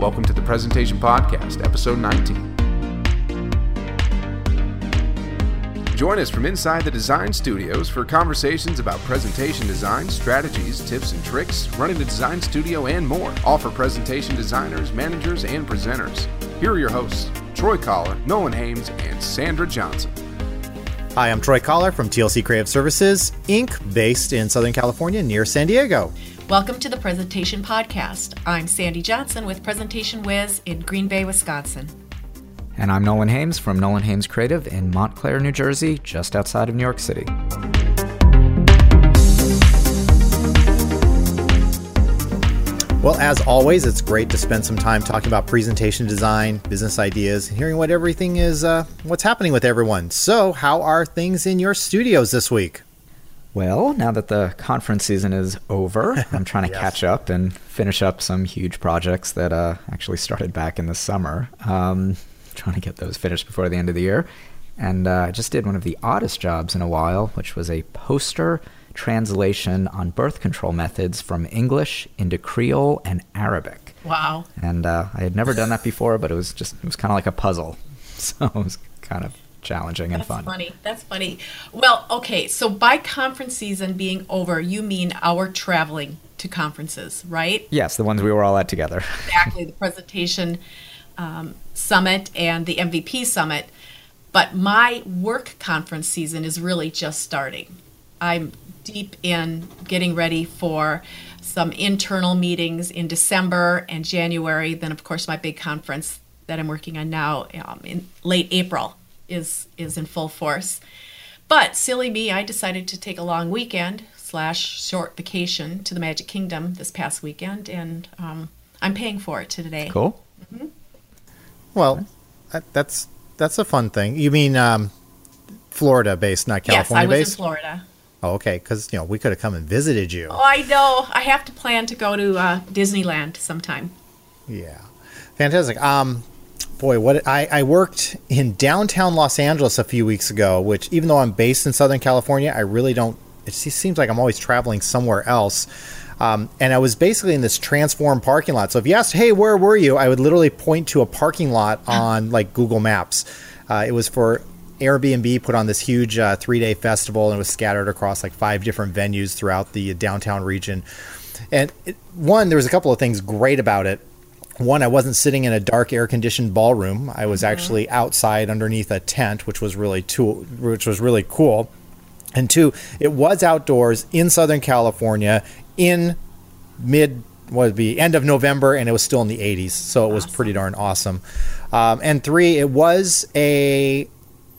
Welcome to the Presentation Podcast, episode 19. Join us from inside the design studios for conversations about presentation design, strategies, tips and tricks, running a design studio, and more, all for presentation designers, managers, and presenters. Here are your hosts, Troy Collar, Nolan Hames, and Sandra Johnson. Hi, I'm Troy Collar from TLC Creative Services, Inc., based in Southern California near San Diego. Welcome to the Presentation Podcast. I'm Sandy Johnson with Presentation Wiz in Green Bay, Wisconsin. And I'm Nolan Hames from Nolan Hames Creative in Montclair, New Jersey, just outside of New York City. Well, as always, it's great to spend some time talking about presentation design, business ideas, and hearing what everything is, what's happening with everyone. So, how are things in your studios this week? Well, now that the conference season is over, I'm trying to catch up and finish up some huge projects that actually started back in the summer. Trying to get those finished before the end of the year. And I just did one of the oddest jobs in a while, which was a poster translation on birth control methods from English into Creole and Arabic. Wow. And I had never done that before, but it was kind of like a puzzle. So it was kind of challenging and fun. That's funny. Well, okay, so by conference season being over, you mean our traveling to conferences, right? Yes, the ones we were all at together. Exactly, the presentation summit and the MVP summit. But my work conference season is really just starting. I'm deep in getting ready for some internal meetings in December and January. Then, of course, my big conference that I'm working on now in late April is in full force. But silly me, I decided to take a long weekend / short vacation to the Magic Kingdom this past weekend, and I'm paying for it today. Cool. Mm-hmm. Well, that's a fun thing. You mean Florida-based, not California-based? Yes, I was in Florida. Oh, okay, because we could have come and visited you. Oh, I know. I have to plan to go to Disneyland sometime. Yeah, fantastic. Boy, I worked in downtown Los Angeles a few weeks ago, which even though I'm based in Southern California, I really don't. It seems like I'm always traveling somewhere else. And I was basically in this transformed parking lot. So if you asked, hey, where were you? I would literally point to a parking lot on like Google Maps. It was for Airbnb put on this huge 3-day festival, and it was scattered across like 5 different venues throughout the downtown region. And there was a couple of things great about it. One, I wasn't sitting in a dark air-conditioned ballroom. I was actually outside underneath a tent, which was really cool. And 2, it was outdoors in Southern California in end of November, and it was still in the 80s, so it was pretty darn awesome. And 3, it was so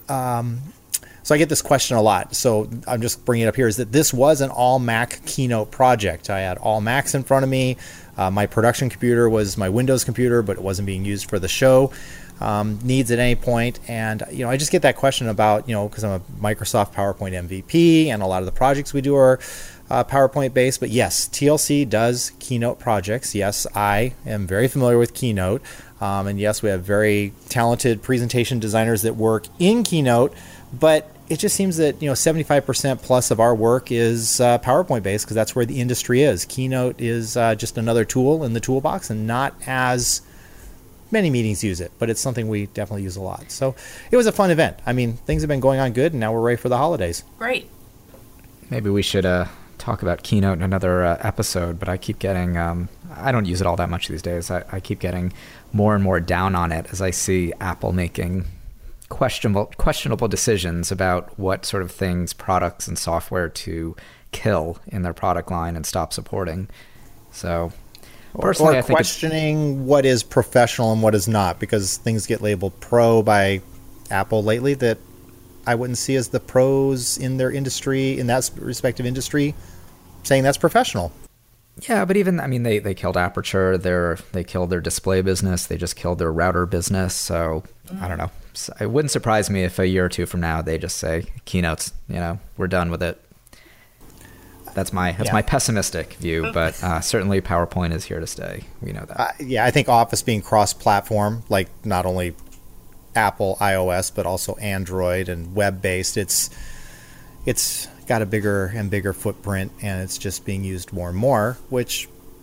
I get this question a lot, so I'm just bringing it up here, is that this was an all-Mac keynote project. I had all Macs in front of me. My production computer was my Windows computer, but it wasn't being used for the show needs at any point. And, I just get that question about, because I'm a Microsoft PowerPoint MVP, and a lot of the projects we do are PowerPoint based. But yes, TLC does Keynote projects. Yes, I am very familiar with Keynote. And yes, we have very talented presentation designers that work in Keynote, but it just seems that 75% plus of our work is PowerPoint based, because that's where the industry is. Keynote is just another tool in the toolbox, and not as many meetings use it, but it's something we definitely use a lot. So it was a fun event. I mean, things have been going on good, and now we're ready for the holidays. Great. Maybe we should talk about Keynote in another episode, but I keep getting, I don't use it all that much these days. I keep getting more and more down on it as I see Apple making questionable decisions about what sort of things, products, and software to kill in their product line and stop supporting. So personally, I think questioning what is professional and what is not, because things get labeled pro by Apple lately that I wouldn't see as the pros in their industry, in that respective industry, saying that's professional. Yeah, but even, they killed Aperture, they killed their display business, they just killed their router business, so I don't know. It wouldn't surprise me if a year or two from now they just say, Keynotes, we're done with it. That's my pessimistic view, but certainly PowerPoint is here to stay. We know that. I think Office being cross-platform, like not only Apple iOS, but also Android and web-based, it's got a bigger and bigger footprint, and it's just being used more and more, which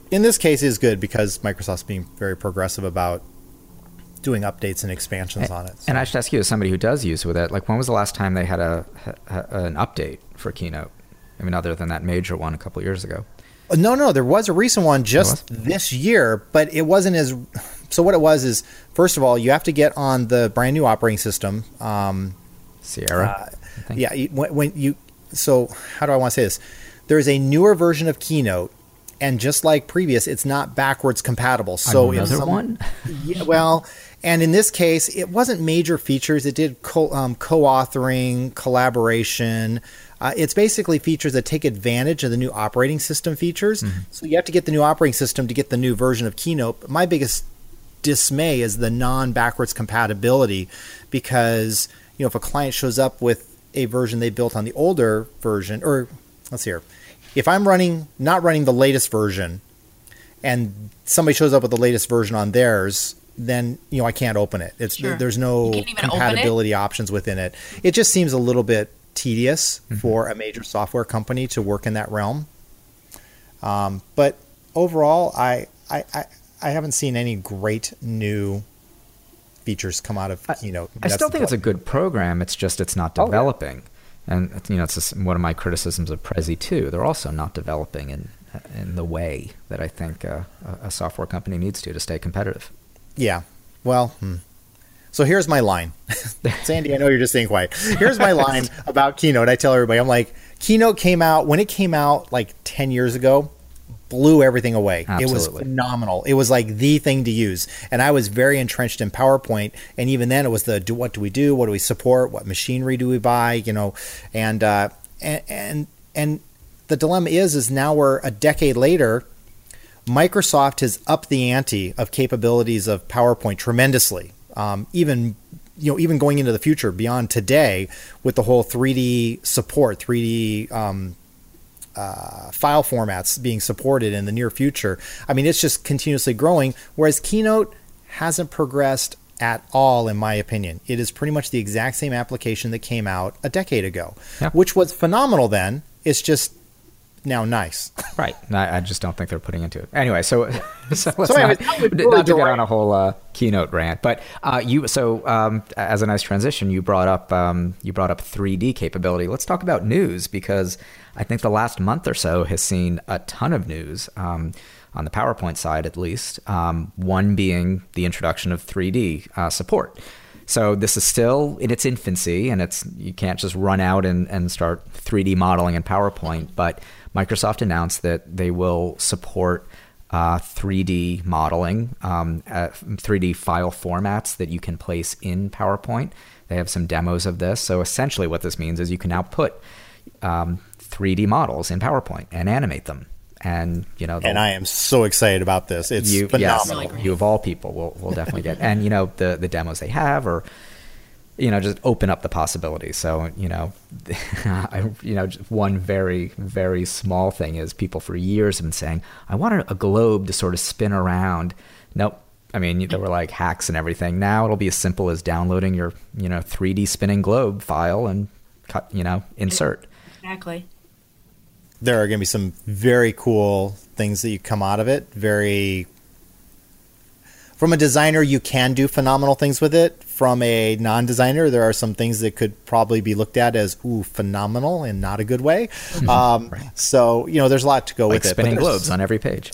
in this case, it is good because Microsoft's being very progressive about doing updates and expansions on it. So. And I should ask you, as somebody who does use with it, like when was the last time they had an update for Keynote? I mean, other than that major one a couple years ago. No, there was a recent one just this year, but it wasn't as. So what it was is, first of all, you have to get on the brand new operating system. Sierra. Yeah, when you. So how do I want to say this? There is a newer version of Keynote, and just like previous, it's not backwards compatible. So another one. Yeah, well, and in this case, it wasn't major features. It did co-authoring, collaboration. It's basically features that take advantage of the new operating system features. Mm-hmm. So you have to get the new operating system to get the new version of Keynote. My biggest dismay is the non-backwards compatibility, because if a client shows up with a version they built on the older version, or let's see here, if I'm not running the latest version, and somebody shows up with the latest version on theirs, then I can't open it. There's no compatibility options within it. It just seems a little bit tedious for a major software company to work in that realm. But overall, I haven't seen any great new features come out of Keynote. I still think it's a good program. It's just it's not developing. And it's just one of my criticisms of Prezi too. They're also not developing in the way that I think a software company needs to stay competitive. Yeah. Well, so here's my line. Sandy, I know you're just staying quiet. Here's my line about Keynote. I tell everybody, I'm like, Keynote when it came out like 10 years ago, blew everything away. Absolutely. It was phenomenal. It was like the thing to use. And I was very entrenched in PowerPoint. And even then it was what do we do? What do we support? What machinery do we buy? And the dilemma is now we're a decade later, Microsoft has upped the ante of capabilities of PowerPoint tremendously. Even going into the future beyond today with the whole 3D support, 3D file formats being supported in the near future. I mean, it's just continuously growing, whereas Keynote hasn't progressed at all, in my opinion. It is pretty much the exact same application that came out a decade ago, which was phenomenal then. It's just now nice. Right. I just don't think they're putting into it. Anyway, so let's not to get on a whole Keynote rant, but as a nice transition, you brought up 3D capability. Let's talk about news, because I think the last month or so has seen a ton of news on the PowerPoint side, at least. One being the introduction of 3D support. So this is still in its infancy, and you can't just run out and start 3D modeling in PowerPoint, but Microsoft announced that they will support 3D modeling, 3D file formats that you can place in PowerPoint. They have some demos of this. So essentially what this means is you can now put 3D models in PowerPoint and animate them. And and I am so excited about this. It's phenomenal. Yes, you of all people will definitely get. And the demos they have are just open up the possibilities. So one very, very small thing is people for years have been saying, I want a globe to sort of spin around. Nope. I mean, there were like hacks and everything. Now it'll be as simple as downloading your 3D spinning globe file and cut insert. Exactly. There are going to be some very cool things that you come out of it. From a designer, you can do phenomenal things with it. From a non-designer, there are some things that could probably be looked at as phenomenal in not a good way. Right. So there's a lot to go with it. Spinning globes on every page.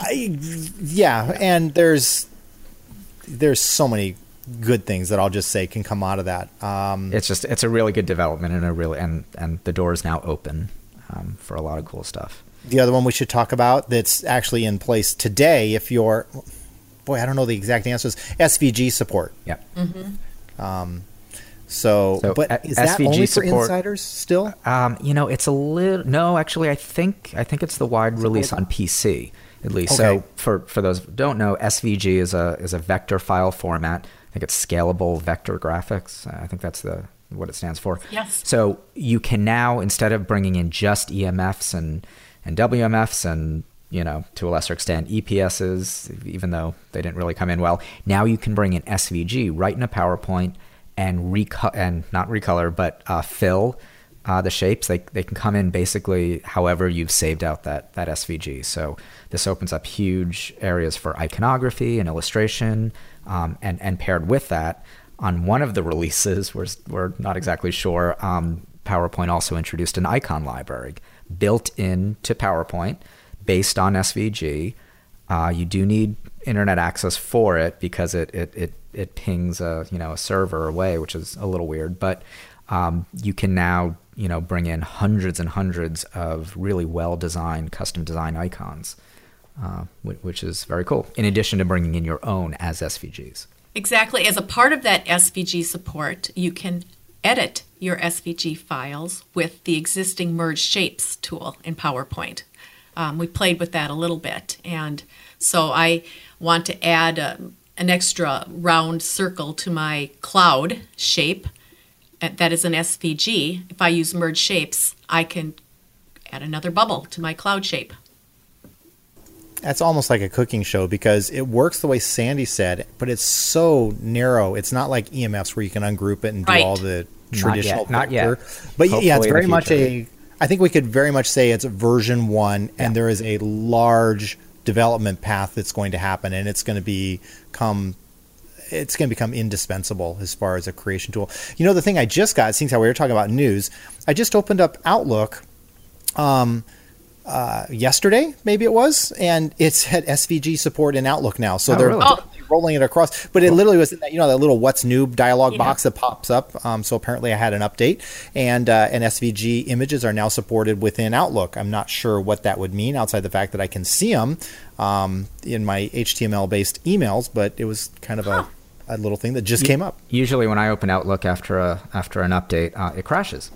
And there's so many good things that I'll just say can come out of that. It's a really good development and the door is now open for a lot of cool stuff. The other one we should talk about that's actually in place today, if you're, I don't know the exact answers, SVG support. Yeah. Mm-hmm. But is that SVG only support, for insiders still? It's a little, no, actually, I think it's the wide release on PC, at least. Okay. So for those who don't know, SVG is a vector file format. I think it's scalable vector graphics. I think that's what it stands for. Yes. So you can now, instead of bringing in just EMFs and WMFs and to a lesser extent EPSs, even though they didn't really come in well, now you can bring in SVG right in a PowerPoint and not recolor, but fill the shapes. They can come in basically however you've saved out that SVG. So this opens up huge areas for iconography and illustration, and paired with that, on one of the releases, we're not exactly sure, PowerPoint also introduced an icon library built into PowerPoint based on SVG. You do need internet access for it because it pings a server away, which is a little weird. But you can now bring in hundreds and hundreds of really well designed, custom designed icons, which is very cool. In addition to bringing in your own as SVGs. Exactly. As a part of that SVG support, you can edit your SVG files with the existing Merge Shapes tool in PowerPoint. We played with that a little bit, and so I want to add an extra round circle to my cloud shape that is an SVG. If I use Merge Shapes, I can add another bubble to my cloud shape. That's almost like a cooking show because it works the way Sandy said, but it's so narrow. It's not like EMFs where you can ungroup it and do all the traditional. Not yet. But yeah, it's very much I think we could very much say it's version 1, and there is a large development path that's going to happen, and it's going to become indispensable as far as a creation tool. The thing I just got, seeing how we were talking about news, I just opened up Outlook yesterday, maybe it was, and it's had SVG support in Outlook now. So they're rolling it across. But it literally was in that, that little "What's New" dialog box that pops up. So apparently I had an update, and SVG images are now supported within Outlook. I'm not sure what that would mean outside the fact that I can see them in my HTML-based emails, but it was kind of a little thing that just came up. Usually when I open Outlook after an update, it crashes.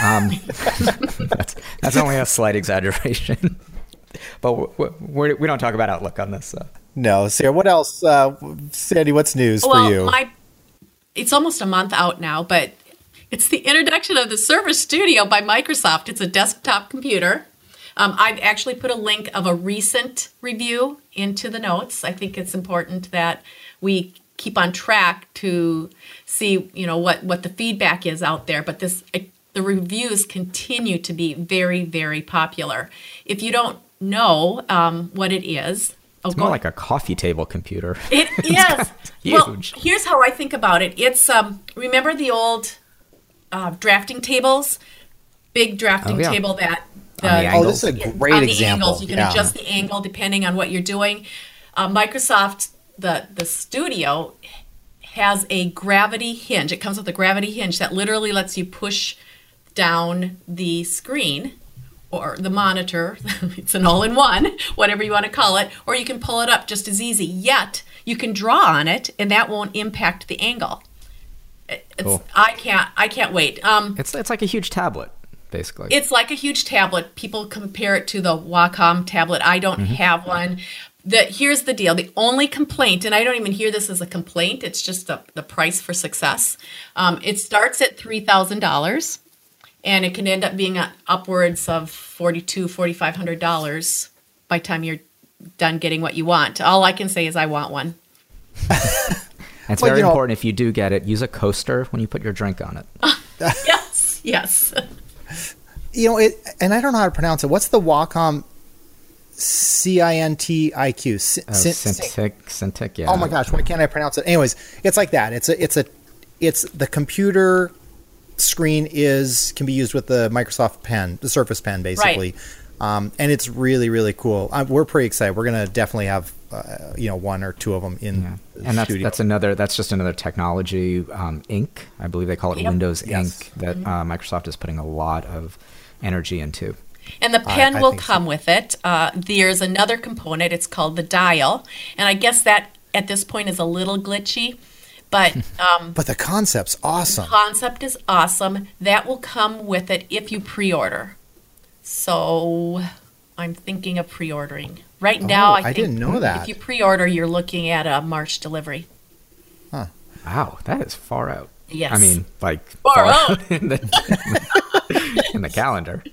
That's only a slight exaggeration, but we don't talk about Outlook on this. So. No, Sarah. What else, Sandy? What's news for you? It's almost a month out now, but it's the introduction of the Surface Studio by Microsoft. It's a desktop computer. I've actually put a link of a recent review into the notes. I think it's important that we keep on track to see, what the feedback is out there. But the reviews continue to be very, very popular. If you don't know what it is... It's more like a coffee table computer. It is. Huge. Well, here's how I think about it. It's, remember the old drafting tables? Big drafting table that... this is a great example. Angles. You can adjust the angle depending on what you're doing. Microsoft, the Studio, has a gravity hinge. It comes with a gravity hinge that literally lets you push down the screen or the monitor. It's an all-in-one, whatever you want to call it, or you can pull it up just as easy. Yet you can draw on it, and that won't impact the angle. Cool. I can't wait. It's like a huge tablet, basically. It's like a huge tablet. People compare it to the Wacom tablet. I don't have one. Here's the deal. The only complaint, and I don't even hear this as a complaint, it's just the price for success. It starts at $3,000. And it can end up being upwards of $4,200, $4,500 by the time you're done getting what you want. All I can say is I want one. It's very important if you do get it, use a coaster when you put your drink on it. Yes. And I don't know how to pronounce it. What's the Wacom CINTIQ? Cintiq, yeah. Oh my gosh, why can't I pronounce it? Anyways, it's like that. It's the computer screen can be used with the Microsoft Pen, the Surface Pen, basically. Right. And it's really, really cool. We're pretty excited. We're going to definitely have, one or two of them in the studio. That's just another technology, ink. I believe they call it Windows Ink that Microsoft is putting a lot of energy into. And the pen will come with it. There's another component. It's called the dial. And I guess that at this point is a little glitchy. But the concept's awesome. The concept is awesome. That will come with it if you pre-order. So I'm thinking of pre-ordering. Right now, I think didn't know that. If you pre-order, you're looking at a March delivery. Huh. Wow, that is far out. Yes. I mean, like far out in the calendar.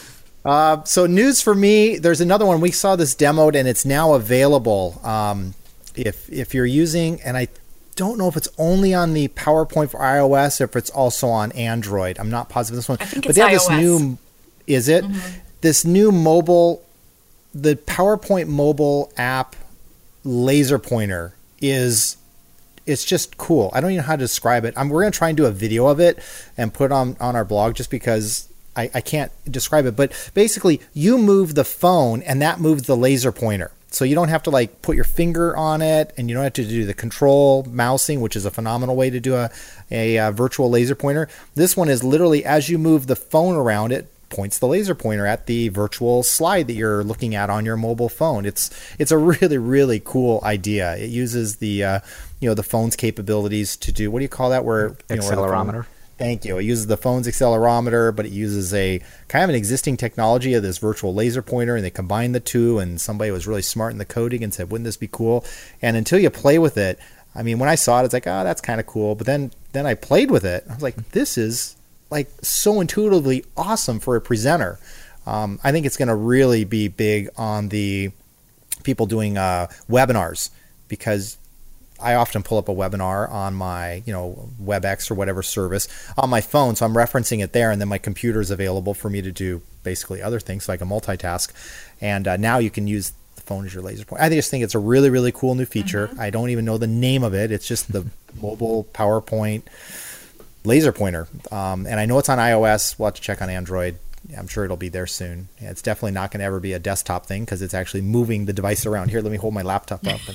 So news for me, there's another one. We saw this demoed, and it's now available. If you're using, and don't know if it's only on the PowerPoint for iOS or if it's also on Android. I'm not positive this one. I think but it's they have iOS. this new, is it? This new mobile, the PowerPoint mobile app laser pointer it's just cool. I don't even know how to describe it. We're going to try and do a video of it and put it on our blog just because I can't describe it. But basically, you move the phone and that moves the laser pointer. So you don't have to like put your finger on it, and you don't have to do the control mousing, which is a phenomenal way to do a virtual laser pointer. This one is literally as you move the phone around, it points the laser pointer at the virtual slide that you're looking at on your mobile phone. It's a really, really cool idea. It uses the the phone's capabilities to do, what do you call that? Where Accelerometer. Thank you. It uses the phone's accelerometer, but it uses a kind of an existing technology of this virtual laser pointer, and they combined the two, and somebody was really smart in the coding and said, wouldn't this be cool? And until you play with it, I mean, when I saw it, it's like, oh, that's kind of cool. But then I played with it. I was like, this is like so intuitively awesome for a presenter. I think it's going to really be big on the people doing webinars, because I often pull up a webinar on my, WebEx or whatever service on my phone. So I'm referencing it there, and then my computer is available for me to do basically other things, so I can multitask. And now you can use the phone as your laser point. I just think it's a really, really cool new feature. I don't even know the name of it. It's just the mobile PowerPoint laser pointer. And I know it's on iOS. We'll have to check on Android. I'm sure it'll be there soon. Yeah, it's definitely not going to ever be a desktop thing, because it's actually moving the device around. Here, let me hold my laptop up.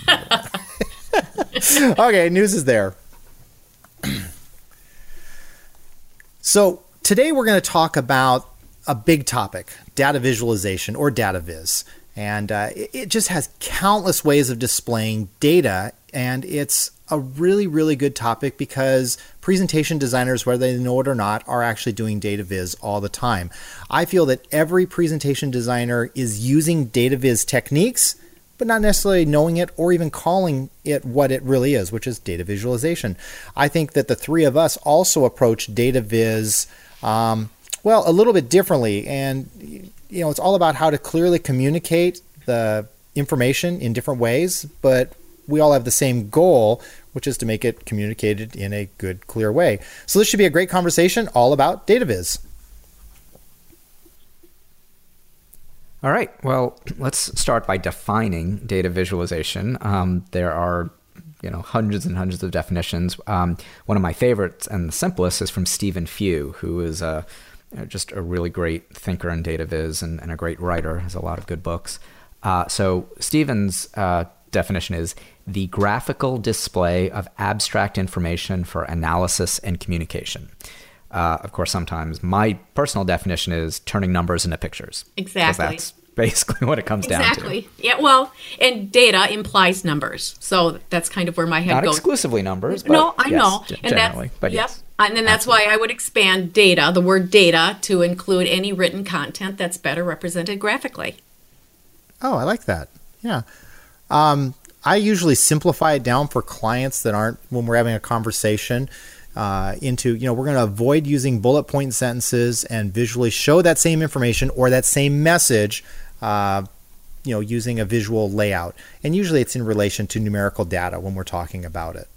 Okay, news is there. So today we're going to talk about a big topic, data visualization, or data viz. And it just has countless ways of displaying data. And it's a really, really good topic because presentation designers, whether they know it or not, are actually doing data viz all the time. I feel that every presentation designer is using data viz techniques, but not necessarily knowing it or even calling it what it really is, which is data visualization. I think that the three of us also approach data viz, a little bit differently. And, it's all about how to clearly communicate the information in different ways, but we all have the same goal, which is to make it communicated in a good, clear way. So this should be a great conversation all about data viz. All right. Well, let's start by defining data visualization. There are, hundreds and hundreds of definitions. One of my favorites and the simplest is from Stephen Few, who is just a really great thinker in data viz and a great writer, has a lot of good books. So Stephen's definition is the graphical display of abstract information for analysis and communication. Of course, sometimes my personal definition is turning numbers into pictures. Exactly. That's basically what it comes down to. Exactly. Yeah, well, and data implies numbers. So that's kind of where my head Not goes. exclusively numbers, but no, I yes, know. And generally. But yep. yes. And then that's why I would expand data, the word data, to include any written content that's better represented graphically. Oh, I like that. Yeah. I usually simplify it down for clients that aren't, when we're having a conversation, into, we're going to avoid using bullet point sentences and visually show that same information or that same message, using a visual layout. And usually it's in relation to numerical data when we're talking about it.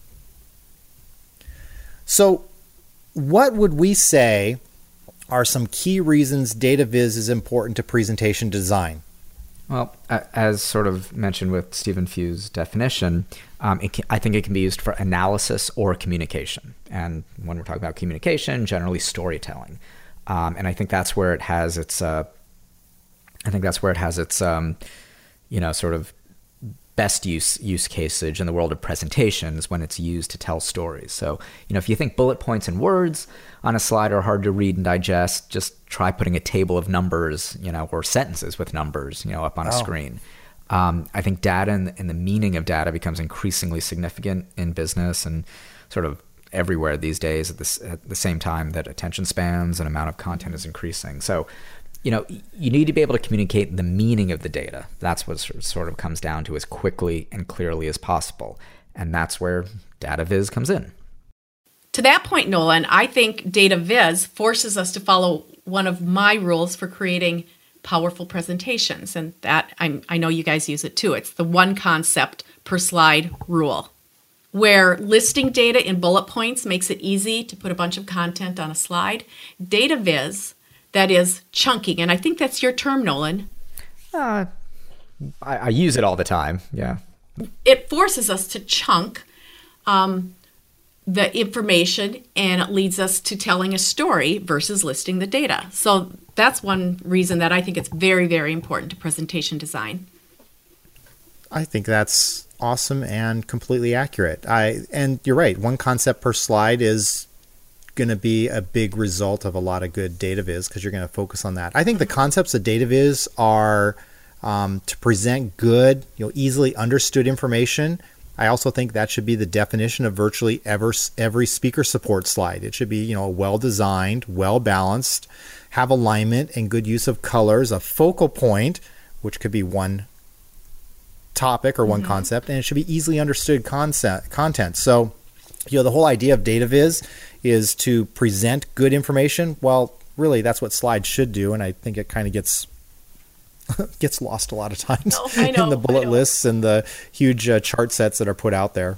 So what would we say are some key reasons data viz is important to presentation design? Well, as sort of mentioned with Stephen Few's definition, I think it can be used for analysis or communication. And when we're talking about communication, generally storytelling. And I think that's where it has its, sort of best use cases in the world of presentations when it's used to tell stories. So, if you think bullet points and words on a slide are hard to read and digest, just try putting a table of numbers, or sentences with numbers, up on a screen. I think data and the meaning of data becomes increasingly significant in business and sort of everywhere these days at the same time that attention spans and amount of content is increasing. So, you need to be able to communicate the meaning of the data. That's what sort of comes down to as quickly and clearly as possible. And that's where data viz comes in. To that point, Nolan, I think data viz forces us to follow one of my rules for creating powerful presentations. And that I know you guys use it too. It's the one concept per slide rule. Where listing data in bullet points makes it easy to put a bunch of content on a slide, data viz, that is chunking, and I think that's your term, Nolan. I use it all the time. Yeah. It forces us to chunk the information, and it leads us to telling a story versus listing the data. So that's one reason that I think it's very, very important to presentation design. I think that's awesome and completely accurate. And you're right. One concept per slide is going to be a big result of a lot of good data viz because you're going to focus on that. I think the concepts of data viz are to present good, easily understood information. I also think that should be the definition of virtually every speaker support slide. It should be, well designed, well balanced, have alignment and good use of colors, a focal point, which could be one topic or one concept, and it should be easily understood content. So, the whole idea of data viz is to present good information. Well, really, that's what slides should do, and I think it kind of gets lost a lot of times in the bullet lists and the huge chart sets that are put out there.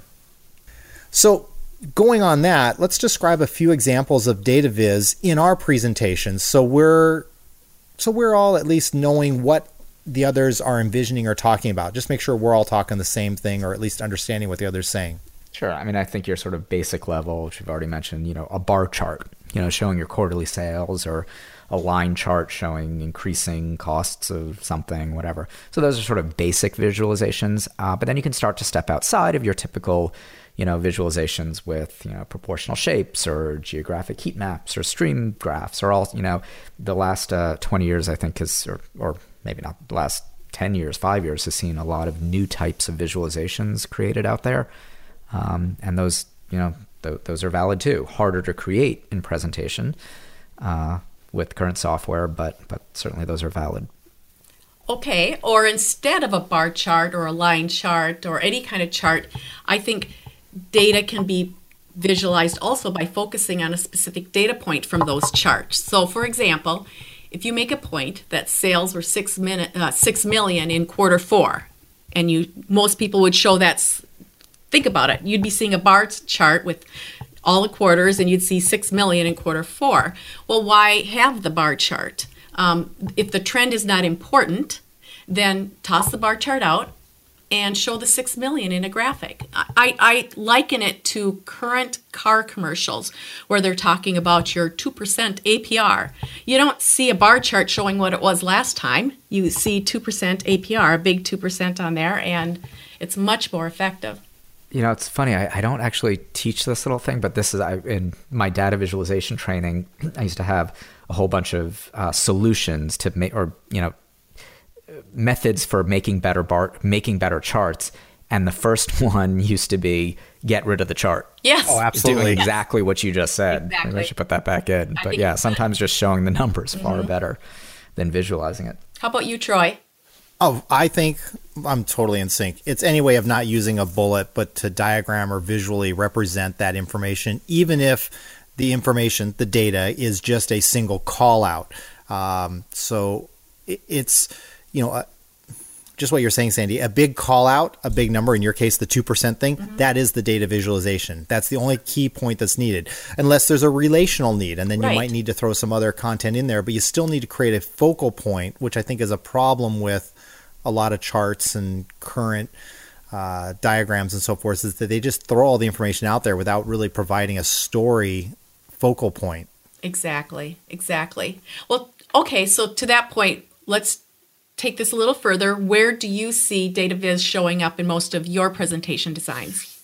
So going on that, let's describe a few examples of data viz in our presentations. So we're all at least knowing what the others are envisioning or talking about. Just make sure we're all talking the same thing, or at least understanding what the other's saying. Sure. I mean, I think your sort of basic level, which you've already mentioned, a bar chart, showing your quarterly sales, or a line chart showing increasing costs of something, whatever. So those are sort of basic visualizations. But then you can start to step outside of your typical, visualizations with, proportional shapes or geographic heat maps or stream graphs, or all, the last 20 years, I think or maybe not the last 10 years, 5 years, has seen a lot of new types of visualizations created out there. And those, those are valid too. Harder to create in presentation with current software, but certainly those are valid. Okay, or instead of a bar chart or a line chart or any kind of chart, I think data can be visualized also by focusing on a specific data point from those charts. So for example, if you make a point that sales were 6 million in quarter 4, and most people would show that. Think about it. You'd be seeing a bar chart with all the quarters, and you'd see 6 million in quarter 4. Well, why have the bar chart? If the trend is not important, then toss the bar chart out and show the 6 million in a graphic. I liken it to current car commercials where they're talking about your 2% APR. You don't see a bar chart showing what it was last time. You see 2% APR, a big 2% on there, and it's much more effective. It's funny. I don't actually teach this little thing, but this is in my data visualization training. I used to have a whole bunch of solutions to make, or methods for making better charts. And the first one used to be get rid of the chart. Yes. Oh, absolutely. Doing exactly what you just said. Exactly. Maybe I should put that back in. But yeah, sometimes just showing the numbers far better than visualizing it. How about you, Troy? Oh, I think I'm totally in sync. It's any way of not using a bullet, but to diagram or visually represent that information, even if the information, the data, is just a single call out. So it's, just what you're saying, Sandy, a big call out, a big number, in your case, the 2% thing, that is the data visualization. That's the only key point that's needed, unless there's a relational need. And then you might need to throw some other content in there, but you still need to create a focal point, which I think is a problem with a lot of charts and current diagrams and so forth, is that they just throw all the information out there without really providing a story focal point. Exactly. Well, okay, so to that point, let's take this a little further. Where do you see data viz showing up in most of your presentation designs?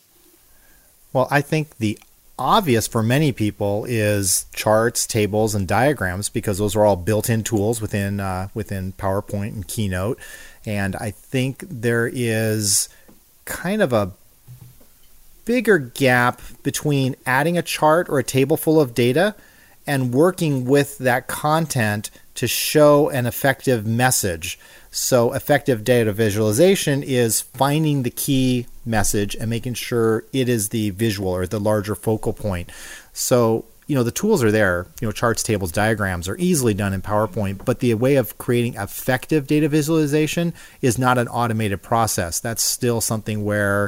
Well, I think the obvious for many people is charts, tables, and diagrams, because those are all built-in tools within PowerPoint and Keynote. And I think there is kind of a bigger gap between adding a chart or a table full of data and working with that content to show an effective message. So effective data visualization is finding the key message and making sure it is the visual or the larger focal point. So, the tools are there, charts, tables, diagrams are easily done in PowerPoint, but the way of creating effective data visualization is not an automated process. That's still something where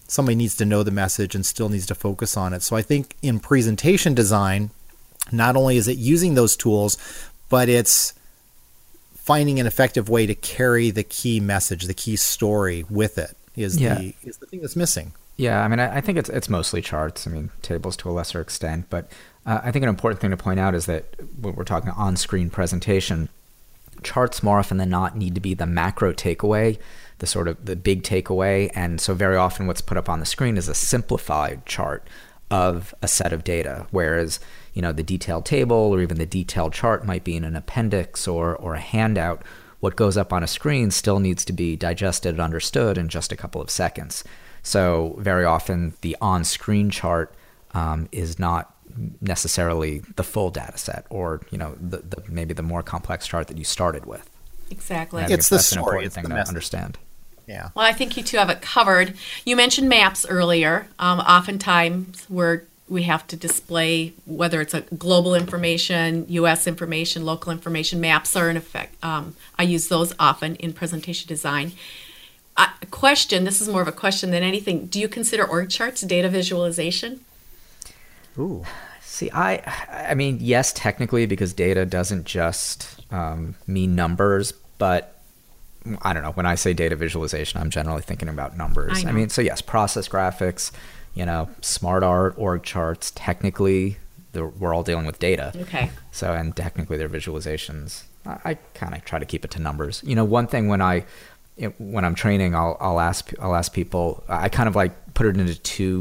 somebody needs to know the message and still needs to focus on it. So I think in presentation design, not only is it using those tools, but it's finding an effective way to carry the key message, the key story with it is the thing that's missing. Yeah, I mean, I think it's mostly charts. I mean, tables to a lesser extent, but I think an important thing to point out is that when we're talking on-screen presentation, charts more often than not need to be the macro takeaway, the sort of the big takeaway. And so very often what's put up on the screen is a simplified chart of a set of data, whereas, the detailed table or even the detailed chart might be in an appendix or a handout. What goes up on a screen still needs to be digested and understood in just a couple of seconds. So very often the on-screen chart is not necessarily the full data set or, maybe the more complex chart that you started with. Exactly. It's the that's story. an important It's thing the to message. understand. Yeah. Well, I think you two have it covered. You mentioned maps earlier. Oftentimes we have to display, whether it's a global information, U.S. information, local information, maps are in effect. I use those often in presentation design. Question, this is more of a question than anything. Do you consider org charts data visualization? Ooh. See, I mean, yes, technically, because data doesn't just mean numbers, but I don't know. When I say data visualization, I'm generally thinking about numbers. I mean, so yes, process graphics, smart art, org charts, technically, we're all dealing with data. Okay. So, and technically they're visualizations. I kind of try to keep it to numbers. One thing when I'm training, I'll ask people, I kind of like put it into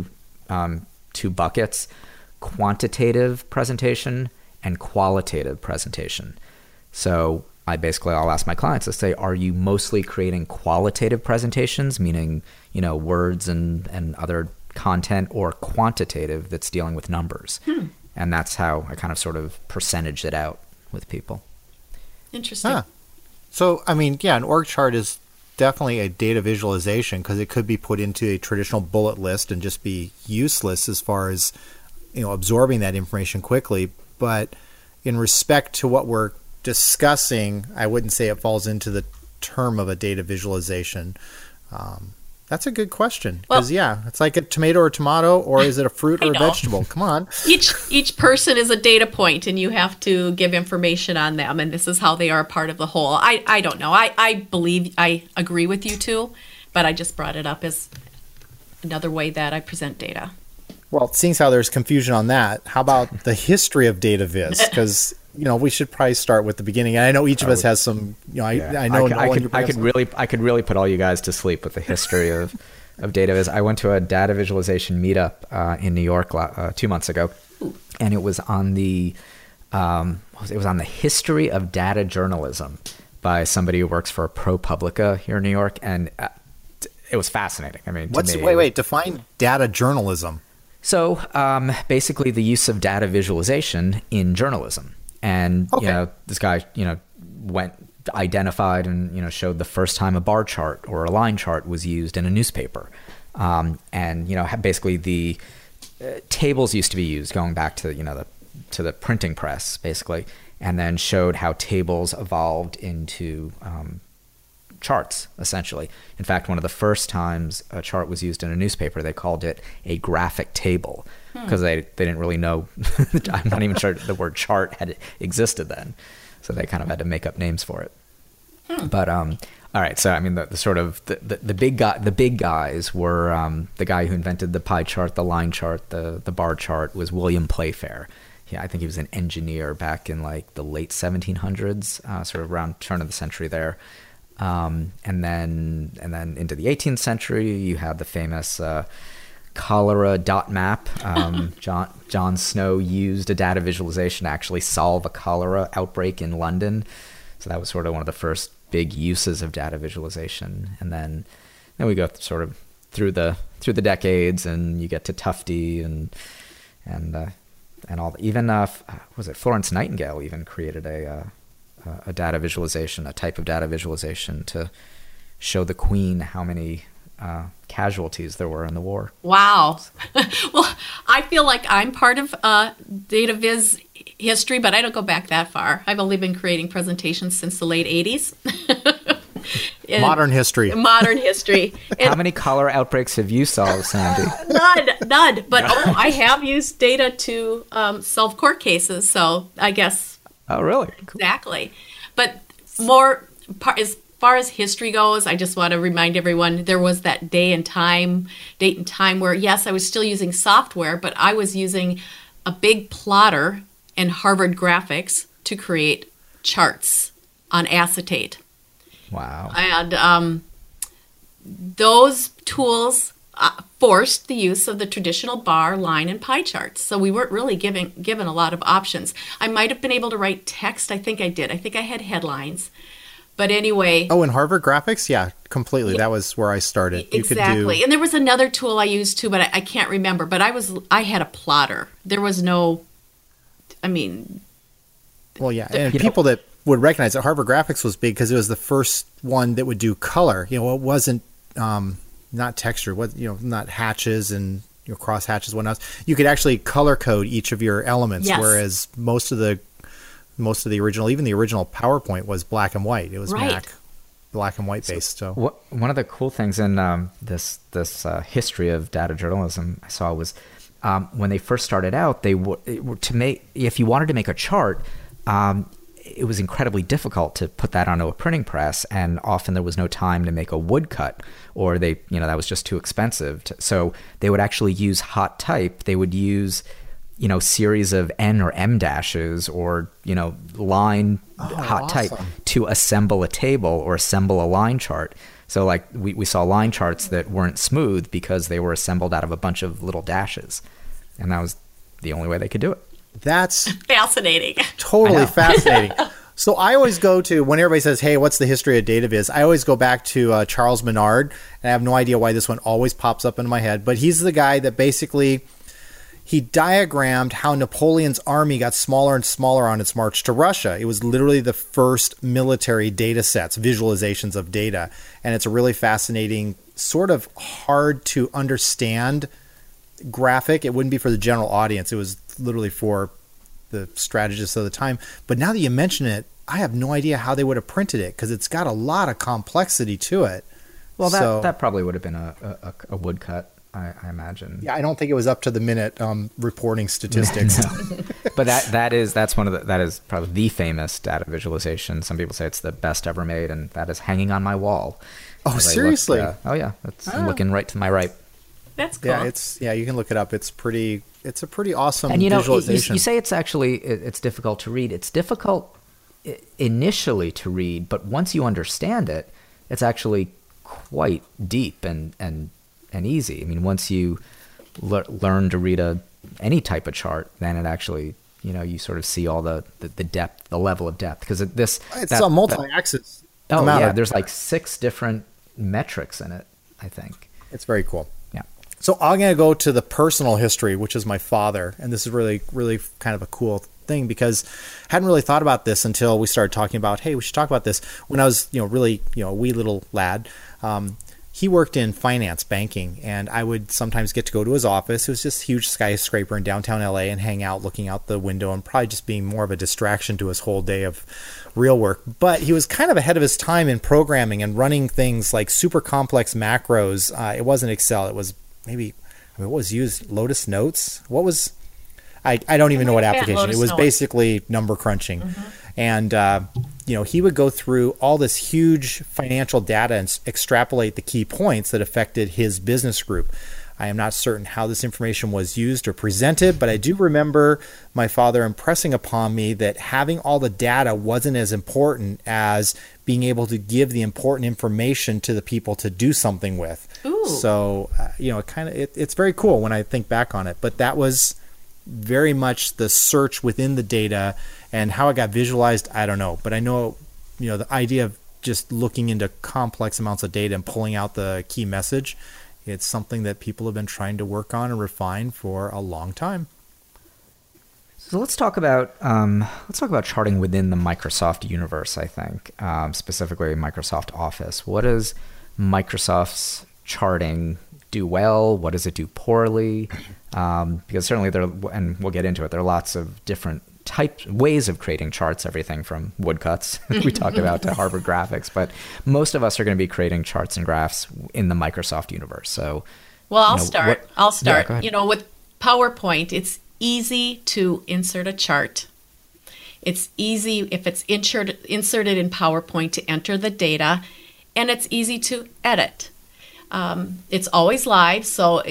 two buckets: quantitative presentation and qualitative presentation. So I'll ask my clients to say, are you mostly creating qualitative presentations, meaning, words and other content, or quantitative that's dealing with numbers? And that's how I kind of sort of percentage it out with people. Interesting. Huh. So, I mean, yeah, an org chart is definitely a data visualization because it could be put into a traditional bullet list and just be useless as far as, absorbing that information quickly. But in respect to what we're discussing, I wouldn't say it falls into the term of a data visualization. That's a good question because it's like a tomato or tomato, or is it a fruit or a vegetable? Come on. Each person is a data point, and you have to give information on them, and this is how they are a part of the whole. I don't know. I believe I agree with you too, but I just brought it up as another way that I present data. Well, seeing how there's confusion on that, how about the history of data viz? Because we should probably start with the beginning. And I know each of us has some. I know I could really put all you guys to sleep with the history of data viz. I went to a data visualization meetup in New York 2 months ago, and it was on the history of data journalism by somebody who works for ProPublica here in New York, and it was fascinating. I mean, define data journalism. So basically the use of data visualization in journalism. And, this guy, identified and, showed the first time a bar chart or a line chart was used in a newspaper. And, basically the tables used to be used going back to, to the printing press, basically, and then showed how tables evolved into charts, essentially. In fact, one of the first times a chart was used in a newspaper, they called it a graphic table because they didn't really know. I'm not even sure the word chart had existed then, so they kind of had to make up names for it. But all right, so I mean, the big guys were the guy who invented the pie chart, the line chart, the bar chart was William Playfair. I think he was an engineer back in like the late 1700s, sort of around turn of the century there. And then into the 18th century, you have the famous cholera dot map. John Snow used a data visualization to actually solve a cholera outbreak in London. So that was sort of one of the first big uses of data visualization. And then we go sort of through the decades, and you get to Tufte and all. Even was it Florence Nightingale even created a data visualization, a type of data visualization to show the Queen how many casualties there were in the war. Wow. Well, I feel like I'm part of data viz history, but I don't go back that far. I've only been creating presentations since the late 80s. Modern history. Modern history. How many cholera outbreaks have you solved, Sandy? None. But I have used data to solve court cases, so I guess. Oh, really? Cool. Exactly. But as far as history goes, I just want to remind everyone there was that date and time where, yes, I was still using software, but I was using a big plotter and Harvard Graphics to create charts on acetate. Wow. And those tools forced the use of the traditional bar, line, and pie charts. So we weren't really given a lot of options. I might have been able to write text. I think I did. I think I had headlines. But anyway. Oh, in Harvard Graphics? Yeah, completely. That was where I started. Exactly. And there was another tool I used too, but I can't remember. But I had a plotter. There was no, Well, yeah. And people that would recognize that Harvard Graphics was big because it was the first one that would do color. It wasn't not texture, not hatches and cross hatches, whatnot. You could actually color code each of your elements, yes. Whereas most of the original, even the original PowerPoint, was black and white. It was right. Mac, black and white based. So one of the cool things in this history of data journalism I saw was when they first started out, if you wanted to make a chart, it was incredibly difficult to put that onto a printing press, and often there was no time to make a woodcut, or that was just too expensive. So they would actually use hot type. They would use series of N or M dashes or, line hot type to assemble a table or assemble a line chart. So like we saw line charts that weren't smooth because they were assembled out of a bunch of little dashes. And that was the only way they could do it. That's fascinating. Totally fascinating. So I always go to, when everybody says, hey, what's the history of data viz? I always go back to Charles Menard, and I have no idea why this one always pops up into my head. But he's the guy that basically... he diagrammed how Napoleon's army got smaller and smaller on its march to Russia. It was literally the first military data sets, visualizations of data. And it's a really fascinating, sort of hard to understand graphic. It wouldn't be for the general audience. It was literally for the strategists of the time. But now that you mention it, I have no idea how they would have printed it because it's got a lot of complexity to it. Well, that probably would have been a woodcut. I imagine. Yeah, I don't think it was up to the minute reporting statistics. No. But that is probably the famous data visualization. Some people say it's the best ever made, and that is hanging on my wall. Oh, seriously? I'm looking right to my right. That's cool. Yeah, you can look it up. It's a pretty awesome and visualization. You say it's difficult to read. It's difficult initially to read, but once you understand it, it's actually quite deep and easy. I mean, once you learn to read any type of chart, then it actually, you sort of see all the depth, the level of depth. Because it's a multi-axis. There's like 6 different metrics in it, I think. It's very cool. Yeah. So I'm going to go to the personal history, which is my father. And this is really, really kind of a cool thing because I hadn't really thought about this until we started talking about, hey, we should talk about this. When I was, really, a wee little lad, he worked in finance, banking, and I would sometimes get to go to his office. It was just a huge skyscraper in downtown LA and hang out looking out the window and probably just being more of a distraction to his whole day of real work. But he was kind of ahead of his time in programming and running things like super complex macros. It wasn't Excel. It was what was used? Lotus Notes? What was... I don't even know what application. Lotus it was Notes. Basically number crunching. Mm-hmm. And, he would go through all this huge financial data and extrapolate the key points that affected his business group. I am not certain how this information was used or presented, but I do remember my father impressing upon me that having all the data wasn't as important as being able to give the important information to the people to do something with. Ooh. So, it's very cool when I think back on it. But that was very much the search within the data, and how it got visualized, I don't know. But I know, the idea of just looking into complex amounts of data and pulling out the key message, it's something that people have been trying to work on and refine for a long time. So let's talk about charting within the Microsoft universe, I think, specifically Microsoft Office. What does Microsoft's charting do well? What does it do poorly? Because certainly and we'll get into it, there are lots of different ways of creating charts, everything from woodcuts we talked about to Harvard Graphics, but most of us are going to be creating charts and graphs in the Microsoft universe. So, well, I'll start. Yeah, go ahead. With PowerPoint, it's easy to insert a chart. It's easy if it's inserted in PowerPoint to enter the data, and it's easy to edit. It's always live, so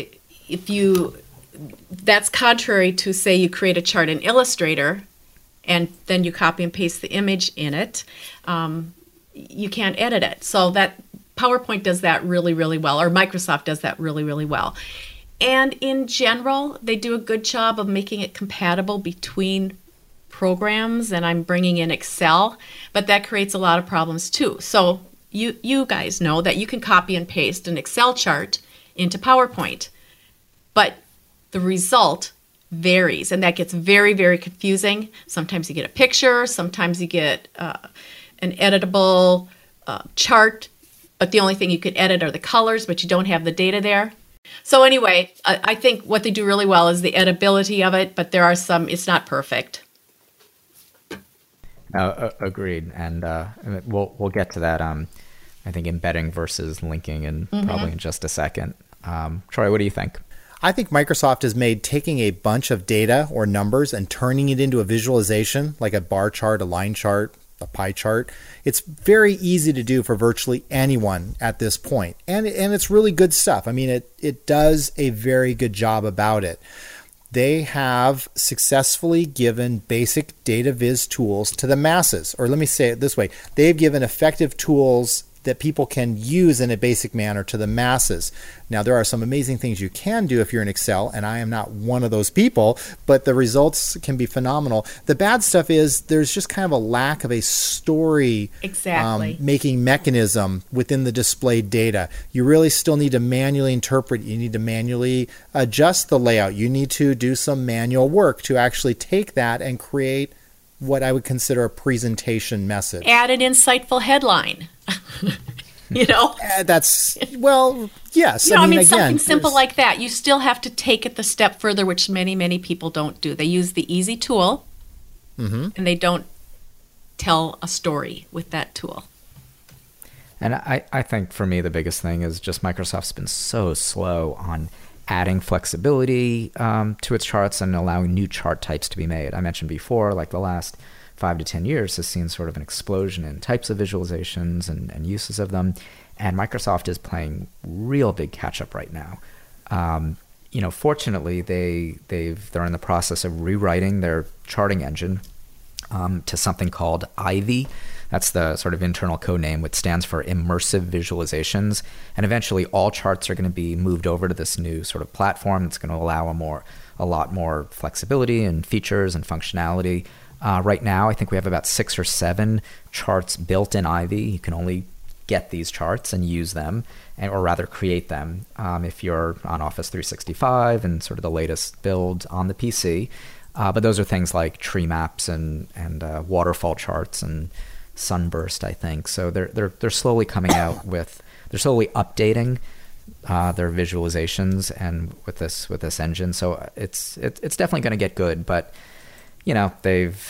that's contrary to, say, you create a chart in Illustrator and then you copy and paste the image in it. You can't edit it. So that PowerPoint does that really, really well, or Microsoft does that really, really well. And in general, they do a good job of making it compatible between programs, and I'm bringing in Excel, but that creates a lot of problems too. So you guys know that you can copy and paste an Excel chart into PowerPoint, but the result varies, and that gets very, very confusing. Sometimes you get a picture, sometimes you get an editable chart, but the only thing you could edit are the colors, but you don't have the data there. So anyway, I think what they do really well is the editability of it, but there are some, it's not perfect. Agreed, and we'll get to that. I think embedding versus linking, and probably in just a second. Troy, what do you think? I think Microsoft has made taking a bunch of data or numbers and turning it into a visualization, like a bar chart, a line chart, a pie chart. It's very easy to do for virtually anyone at this point, and it's really good stuff. I mean, it does a very good job about it. They have successfully given basic data viz tools to the masses, or let me say it this way: they've given effective tools that people can use in a basic manner to the masses. Now, there are some amazing things you can do if you're in Excel, and I am not one of those people, but the results can be phenomenal. The bad stuff is there's just kind of a lack of a story making mechanism within the displayed data. You really still need to manually interpret. You need to manually adjust the layout. You need to do some manual work to actually take that and create what I would consider a presentation message. Add an insightful headline. That's, well, yes. Again, something simple like that. You still have to take it the step further, which many, many people don't do. They use the easy tool, and they don't tell a story with that tool. And I think for me, the biggest thing is just Microsoft's been so slow on adding flexibility to its charts and allowing new chart types to be made. I mentioned before, like the last 5 to 10 years has seen sort of an explosion in types of visualizations and uses of them. And Microsoft is playing real big catch up right now. Fortunately, they're in the process of rewriting their charting engine to something called Ivy. That's the sort of internal code name, which stands for Immersive Visualizations. And eventually all charts are going to be moved over to this new sort of platform that's going to allow a lot more flexibility and features and functionality. Right now, I think we have about 6 or 7 charts built in Ivy. You can only get these charts and use them, or rather create them, if you're on Office 365 and sort of the latest build on the PC. But those are things like tree maps and waterfall charts and sunburst, I think. So they're slowly coming out they're slowly updating their visualizations and with this engine. So it's definitely going to get good, but there's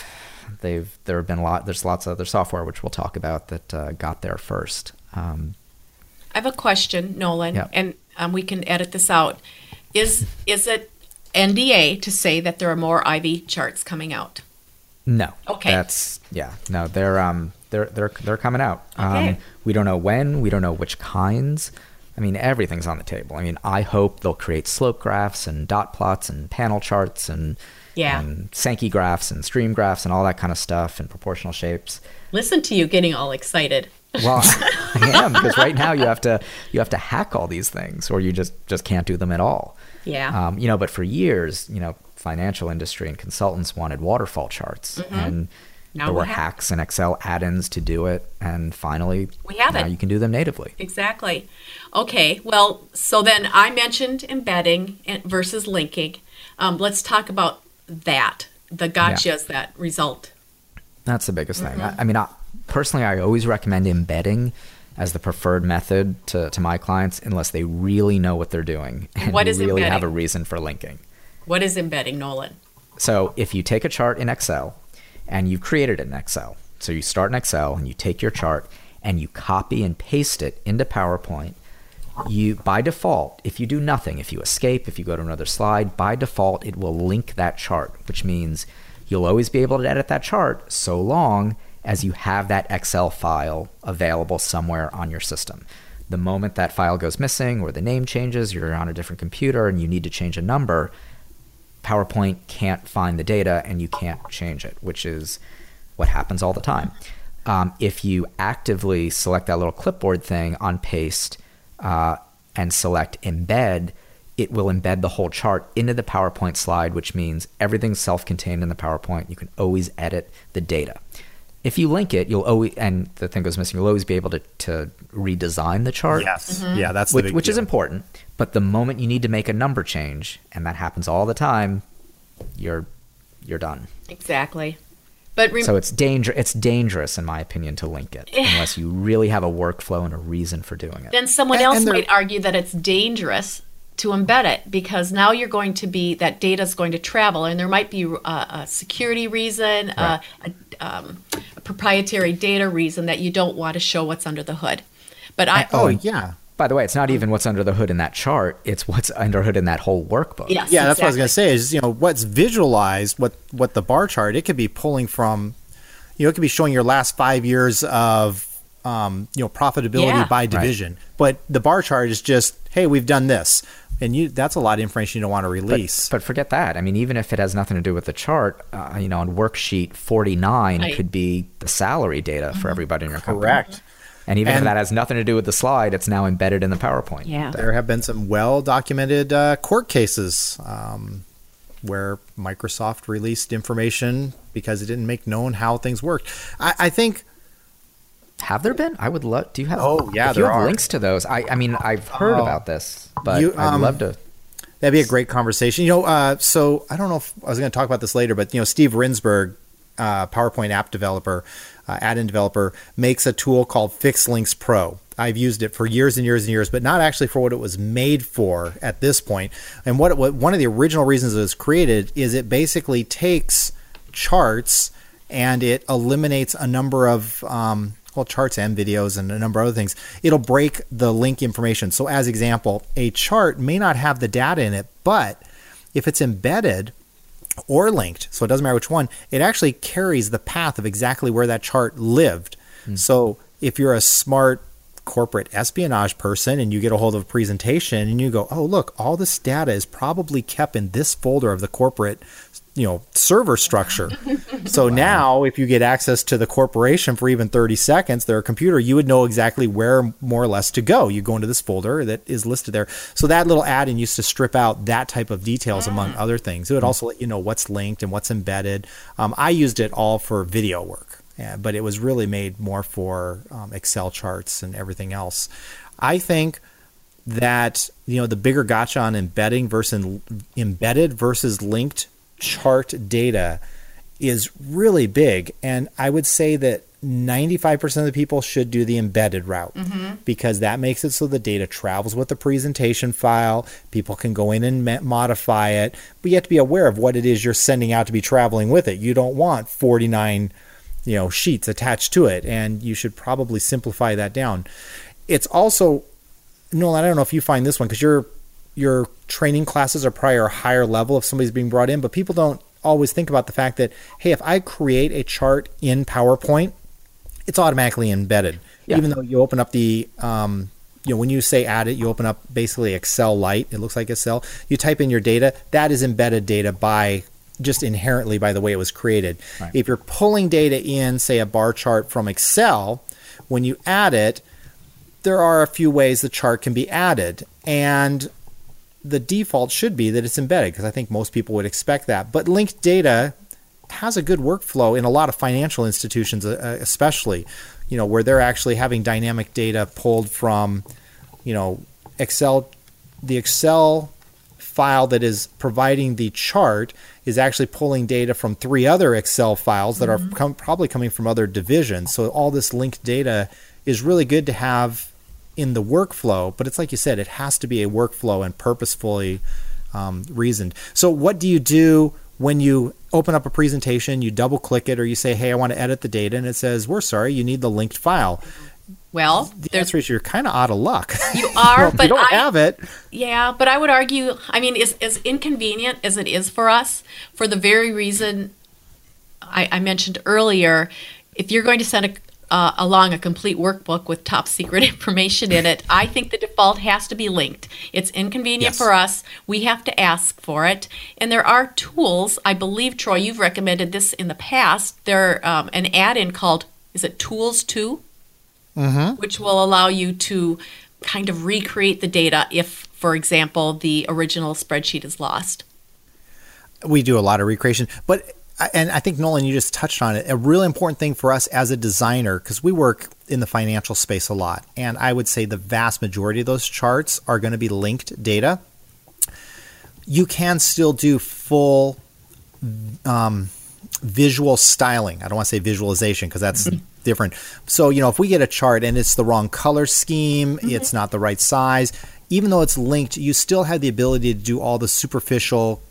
lots of other software which we'll talk about that got there first. I have a question, Nolan, yeah. And we can edit this out. Is it NDA to say that there are more Ivy charts coming out? No. Okay. No, they're coming out. Okay. We don't know when. We don't know which kinds. I mean, everything's on the table. I mean, I hope they'll create slope graphs and dot plots and panel charts and Sankey graphs and stream graphs and all that kind of stuff and proportional shapes. Listen to you getting all excited. Well, I am, because right now you have to hack all these things, or you just can't do them at all. Yeah. But for years, financial industry and consultants wanted waterfall charts, and there were hacks and Excel add-ins to do it, and finally we have now it. You can do them natively. Exactly. Okay. Well, so then I mentioned embedding versus linking. Let's talk about that, the gotchas that result. That's the biggest thing. I mean, personally, I always recommend embedding as the preferred method to my clients, unless they really know what they're doing and what is really embedding? have a reason for linking. What is embedding, Nolan? So if you take a chart in Excel and you've created it in Excel. So you start in Excel and you take your chart and you copy and paste it into PowerPoint. You, by default, if you do nothing, if you escape, if you go to another slide, by default, it will link that chart, which means you'll always be able to edit that chart so long as you have that Excel file available somewhere on your system. The moment that file goes missing or the name changes, you're on a different computer and you need to change a number, PowerPoint can't find the data and you can't change it, which is what happens all the time. If you actively select that little clipboard thing on paste and select embed, it will embed the whole chart into the PowerPoint slide, which means everything's self-contained in the PowerPoint. You can always edit the data. If you link it, you'll always, and the thing goes missing, you'll always be able to redesign the chart. Yes. Yeah, that's the big which deal. is important. But the moment you need to make a number change, and that happens all the time, you're done. Exactly. But So it's dangerous, in my opinion, to link it unless you really have a workflow and a reason for doing it. then someone And- else and there- might argue that it's dangerous to embed it because now you're going to be, that data is going to travel, and there might be a security reason, Right. a proprietary data reason that you don't want to show what's under the hood. But Yeah. By the way, it's not even what's under the hood in that chart; it's what's under the hood in that whole workbook. Yes, Yeah, that's what I was going to exactly. say is, what's visualized, what the bar chart, it could be pulling from, it could be showing your last 5 years of, profitability Yeah. by division. But the bar chart is just, hey, we've done this. And that's a lot of information you don't want to release. But forget that. I mean, even if it has nothing to do with the chart, on worksheet 49 Right. could be the salary data for everybody in your company. Correct. And even if And- that has nothing to do with the slide, it's now embedded in the PowerPoint. Yeah. There have been some well-documented court cases where Microsoft released information because it didn't make known how things worked. I think... Have there been? I would love. Do you have? Oh, yeah, if you there have are. links to those, I mean, I've heard Oh. about this, but You, I'd love to. That'd be a great conversation. So I don't know if I was going to talk about this later, but Steve Rinsberg, PowerPoint app developer, add-in developer, makes a tool called FixLinks Pro. I've used it for years and years and years, but not actually for what it was made for at this point. And what one of the original reasons it was created is it basically takes charts and it eliminates a number of charts and videos and a number of other things. It'll break the link information. So as example, a chart may not have the data in it, but if it's embedded or linked, so it doesn't matter which one, it actually carries the path of exactly where that chart lived. So if you're a smart corporate espionage person and you get a hold of a presentation and you go, oh, look, all this data is probably kept in this folder of the corporate server structure. So now if you get access to the corporation for even 30 seconds, their computer, you would know exactly where more or less to go. You go into this folder that is listed there. So that little add-in used to strip out that type of details among other things. It would also let you know what's linked and what's embedded. I used it all for video work, but it was really made more for Excel charts and everything else. I think that the bigger gotcha on embedded versus linked chart data is really big, and I would say that 95% of the people should do the embedded route because that makes it so the data travels with the presentation file. People can go in and modify it, but you have to be aware of what it is you're sending out to be traveling with it. You don't want 49 sheets attached to it, and you should probably simplify that down. It's also, Nolan, I don't know if you find this one because your training classes are probably a higher level if somebody's being brought in, but people don't always think about the fact that, hey, if I create a chart in PowerPoint, it's automatically embedded. Yeah. Even though you open up the, when you say add it, you open up basically Excel Lite. It looks like Excel. You type in your data. That is embedded data by just inherently by the way it was created. Right. If you're pulling data in, say a bar chart from Excel, when you add it, there are a few ways the chart can be added. And the default should be that it's embedded because I think most people would expect that. But linked data has a good workflow in a lot of financial institutions, especially, where they're actually having dynamic data pulled from, Excel. The Excel file that is providing the chart is actually pulling data from 3 other Excel files that are probably coming from other divisions. So all this linked data is really good to have in the workflow, but it's like you said, it has to be a workflow and purposefully reasoned. So what do you do when you open up a presentation, you double click it or you say, hey, I want to edit the data, and it says, we're sorry, you need the linked file. Well, the answer is you're kind of out of luck. You are, but you don't have it. Yeah, but I would argue, I mean, as inconvenient as it is for us, for the very reason I mentioned earlier, if you're going to send along a complete workbook with top secret information in it, I think the default has to be linked. It's inconvenient for us. We have to ask for it. And there are tools. I believe, Troy, you've recommended this in the past. There an add-in called, is it Tools 2? Which will allow you to kind of recreate the data if, for example, the original spreadsheet is lost. We do a lot of recreation, and I think, Nolan, you just touched on it. A really important thing for us as a designer, because we work in the financial space a lot, and I would say the vast majority of those charts are going to be linked data. You can still do full visual styling. I don't want to say visualization because that's different. So, if we get a chart and it's the wrong color scheme, it's not the right size, even though it's linked, you still have the ability to do all the superficial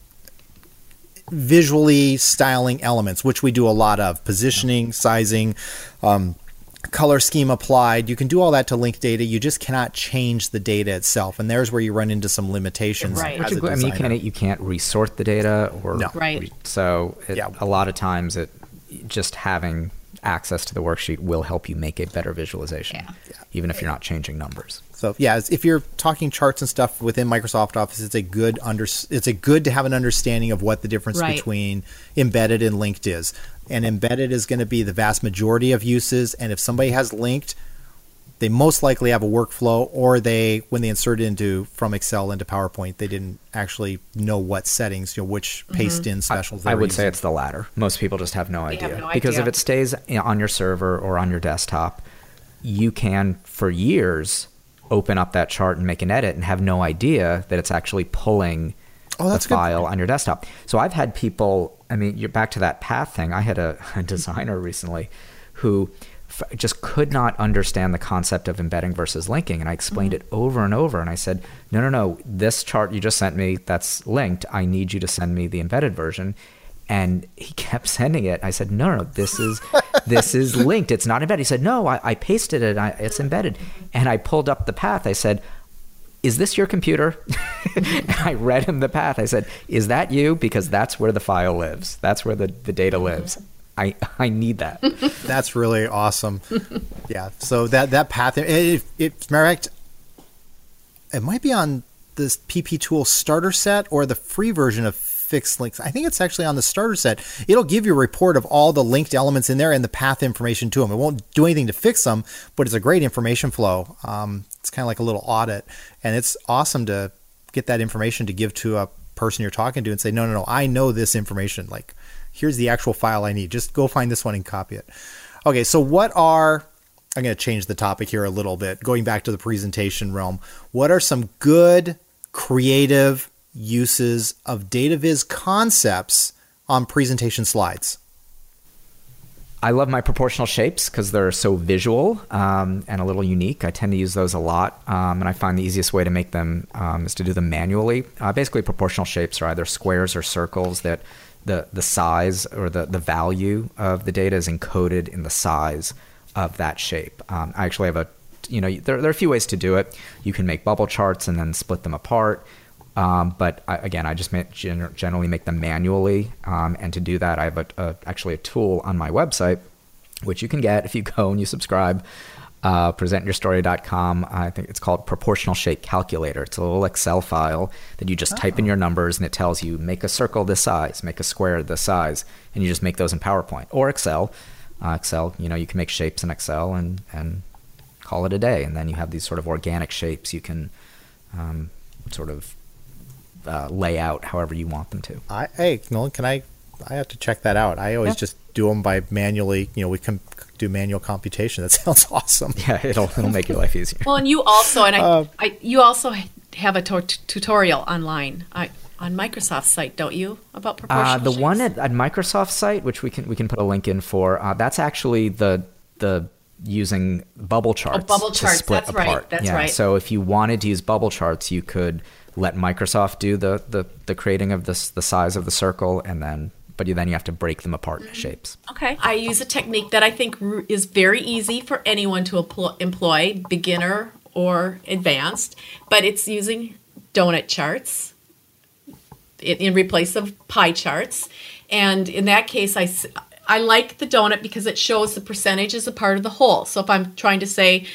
visually styling elements, which we do a lot of. Positioning, sizing, color scheme applied. You can do all that to link data. You just cannot change the data itself. And there's where you run into some limitations. Right. As a designer. You can't resort the data or Right. So a lot of times just having access to the worksheet will help you make a better visualization, even if you're not changing numbers. So if you're talking charts and stuff within Microsoft Office, it's a good to have an understanding of what the difference between embedded and linked is. And embedded is going to be the vast majority of uses. And if somebody has linked, they most likely have a workflow, or when they insert it from Excel into PowerPoint, they didn't actually know what settings, which paste in specials. I would say it's the latter. Most people just have no idea. Because if it stays on your server or on your desktop, you can, for years, open up that chart and make an edit and have no idea that it's actually pulling the file on your desktop. So I've had people, you're back to that path thing. I had a designer recently who just could not understand the concept of embedding versus linking. And I explained it over and over. And I said, no, this chart you just sent me, that's linked. I need you to send me the embedded version. And he kept sending it. I said, no, this is linked. It's not embedded. He said, no, I pasted it. It's embedded. And I pulled up the path. I said, is this your computer? And I read him the path. I said, is that you? Because that's where the file lives. That's where the data lives. I need that. That's really awesome. Yeah. So that path, matter of fact, it might be on this PP Tool starter set or the free version of Fixed Links. I think it's actually on the starter set. It'll give you a report of all the linked elements in there and the path information to them. It won't do anything to fix them, but it's a great information flow. It's kind of like a little audit, and it's awesome to get that information to give to a person you're talking to and say, no, I know this information. Like, here's the actual file I need. Just go find this one and copy it. Okay, so I'm going to change the topic here a little bit, going back to the presentation realm. What are some good, creative uses of data viz concepts on presentation slides? I love my proportional shapes because they're so visual and a little unique. I tend to use those a lot, and I find the easiest way to make them is to do them manually. Basically, proportional shapes are either squares or circles that the size or the value of the data is encoded in the size of that shape. I actually have there are a few ways to do it. You can make bubble charts and then split them apart. But I just generally make them manually. And to do that, I have actually a tool on my website, which you can get if you go and you subscribe, presentyourstory.com. I think it's called Proportional Shape Calculator. It's a little Excel file that you just type in your numbers, and it tells you make a circle this size, make a square this size, and you just make those in PowerPoint or Excel. Excel, you can make shapes in Excel and call it a day. And then you have these sort of organic shapes you can lay out however you want them to. Hey, Nolan, I have to check that out. I always just do them by manually. We can do manual computation. That sounds awesome. Yeah, it'll make your life easier. Well, and you also you also have a tutorial online on Microsoft's site, don't you, about proportional the shapes? one at Microsoft's site, which we can put a link in for. That's actually the using bubble charts. Bubble charts. To split That's apart. right. That's right. So if you wanted to use bubble charts, you could let Microsoft do the creating of the size of the circle, and then you have to break them apart into shapes. Okay. I use a technique that I think is very easy for anyone to employ, beginner or advanced, but it's using donut charts in replace of pie charts. And in that case, I like the donut because it shows the percentage as a part of the whole. So if I'm trying to say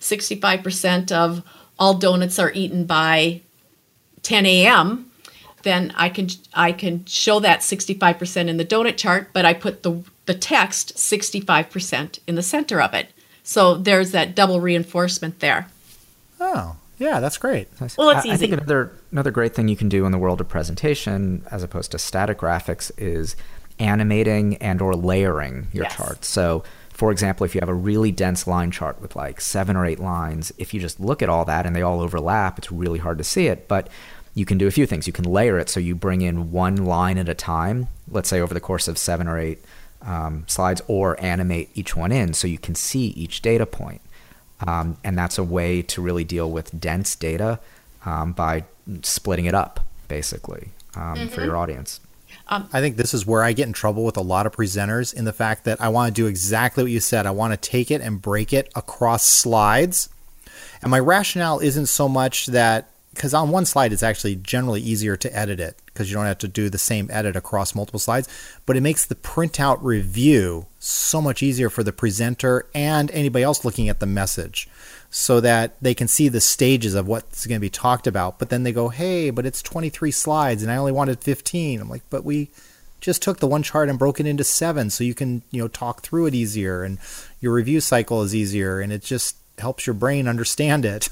65% of all donuts are eaten by 10 a.m., then I can show that 65% in the donut chart, but I put the text 65% in the center of it. So there's that double reinforcement there. Oh, yeah, that's great. Well, it's easy. I think another great thing you can do in the world of presentation, as opposed to static graphics, is animating and or layering your charts. So, for example, if you have a really dense line chart with like 7 or 8 lines, if you just look at all that and they all overlap, it's really hard to see it. But you can do a few things. You can layer it so you bring in one line at a time, let's say over the course of 7 or 8 slides, or animate each one in so you can see each data point. And that's a way to really deal with dense data by splitting it up, basically, for your audience. I think this is where I get in trouble with a lot of presenters, in the fact that I want to do exactly what you said. I want to take it and break it across slides. And my rationale isn't so much that, because on one slide it's actually generally easier to edit it because you don't have to do the same edit across multiple slides, but it makes the printout review so much easier for the presenter and anybody else looking at the message, so that they can see the stages of what's going to be talked about. But then they go, hey, but it's 23 slides and I only wanted 15. I'm like, but we just took the one chart and broke it into 7 so you can, talk through it easier, and your review cycle is easier, and it just helps your brain understand it.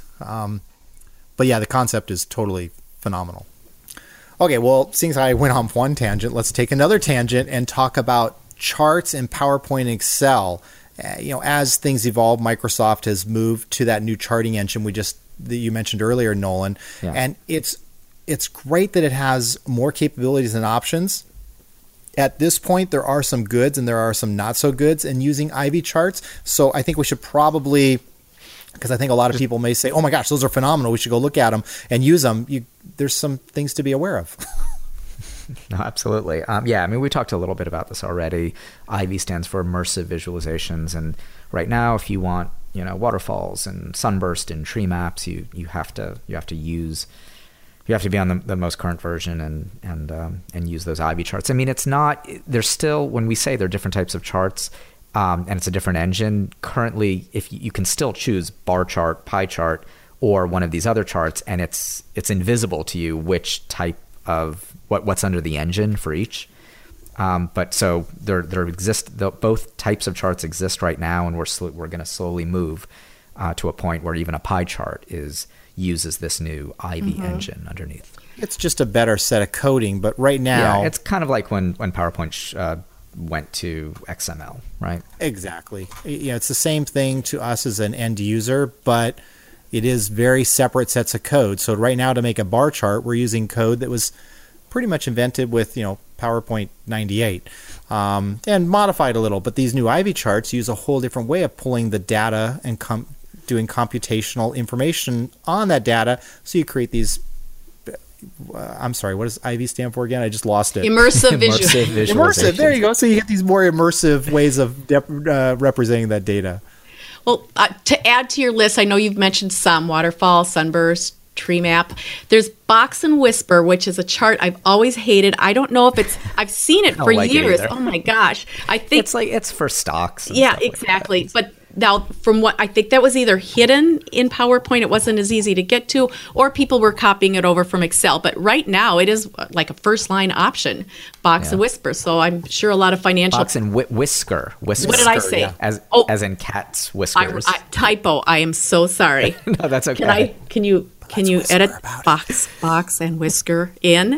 But yeah, the concept is totally phenomenal. Okay, well, seeing as I went on one tangent, let's take another tangent and talk about charts in PowerPoint and Excel. As things evolve, Microsoft has moved to that new charting engine that you mentioned earlier, Nolan. Yeah. And it's great that it has more capabilities and options. At this point, there are some goods and there are some not so goods in using Ivy charts. So I think we should probably, because I think a lot of people may say, oh my gosh, those are phenomenal, we should go look at them and use them. There's some things to be aware of. No, absolutely. Yeah, I mean, we talked a little bit about this already. Ivy stands for immersive visualizations. And right now, if you want, waterfalls and sunburst and tree maps, you have to be on the most current version and use those Ivy charts. I mean, there's still, when we say there are different types of charts, and it's a different engine, currently, if you can still choose bar chart, pie chart, or one of these other charts, and it's invisible to you which type of what's under the engine for each. But so both types of charts exist right now, and we're going to slowly move to a point where even a pie chart uses this new Ivy engine underneath. It's just a better set of coding, but right now, yeah, it's kind of like when PowerPoint went to XML, right? Exactly. It's the same thing to us as an end user, but it is very separate sets of code. So right now, to make a bar chart, we're using code that was pretty much invented with PowerPoint 98 and modified a little. But these new Ivy charts use a whole different way of pulling the data and doing computational information on that data. So you create these. I'm sorry, what does Ivy stand for again? I just lost it. Immersive visualization. Immersive. There you go. So you get these more immersive ways of representing that data. Well, to add to your list, I know you've mentioned some: waterfall, sunburst, tree map. There's Box and Whisper, which is a chart I've always hated. I don't know if I've seen it for years. Oh my gosh. I think it's for stocks. Yeah, exactly. But now, from what I think, that was either hidden in PowerPoint, it wasn't as easy to get to, or people were copying it over from Excel. But right now, it is like a first line option, Box and Whisper. So I'm sure a lot of financial Box and Whisker. What did I say? Yeah. As in cat's whiskers. Typo. I am so sorry. No, that's okay. Can you edit box and Whisker in?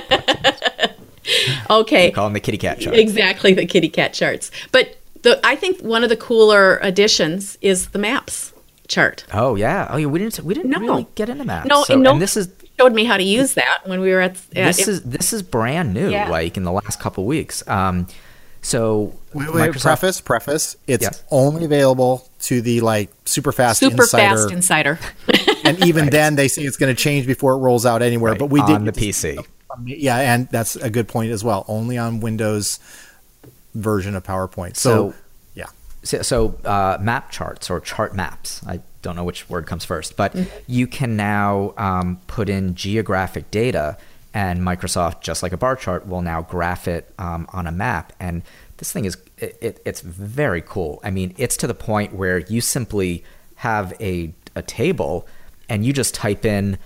Okay. Call them the kitty cat charts. Exactly, the kitty cat charts. But I think one of the cooler additions is the maps chart. Oh yeah. Oh yeah. We didn't really get into maps. No, and this showed me how to use that when we were at this is brand new. Yeah. Like in the last couple of weeks. So wait, preface. It's only available to the super fast insider. And even then, they say it's going to change before it rolls out anywhere. Right, But we did on the PC. Yeah, and that's a good point as well. Only on Windows version of PowerPoint. So yeah. So map charts or chart maps, I don't know which word comes first, but you can now put in geographic data, and Microsoft, just like a bar chart, will now graph it on a map. And this thing is, it's very cool. I mean, it's to the point where you simply have a table and you just type in,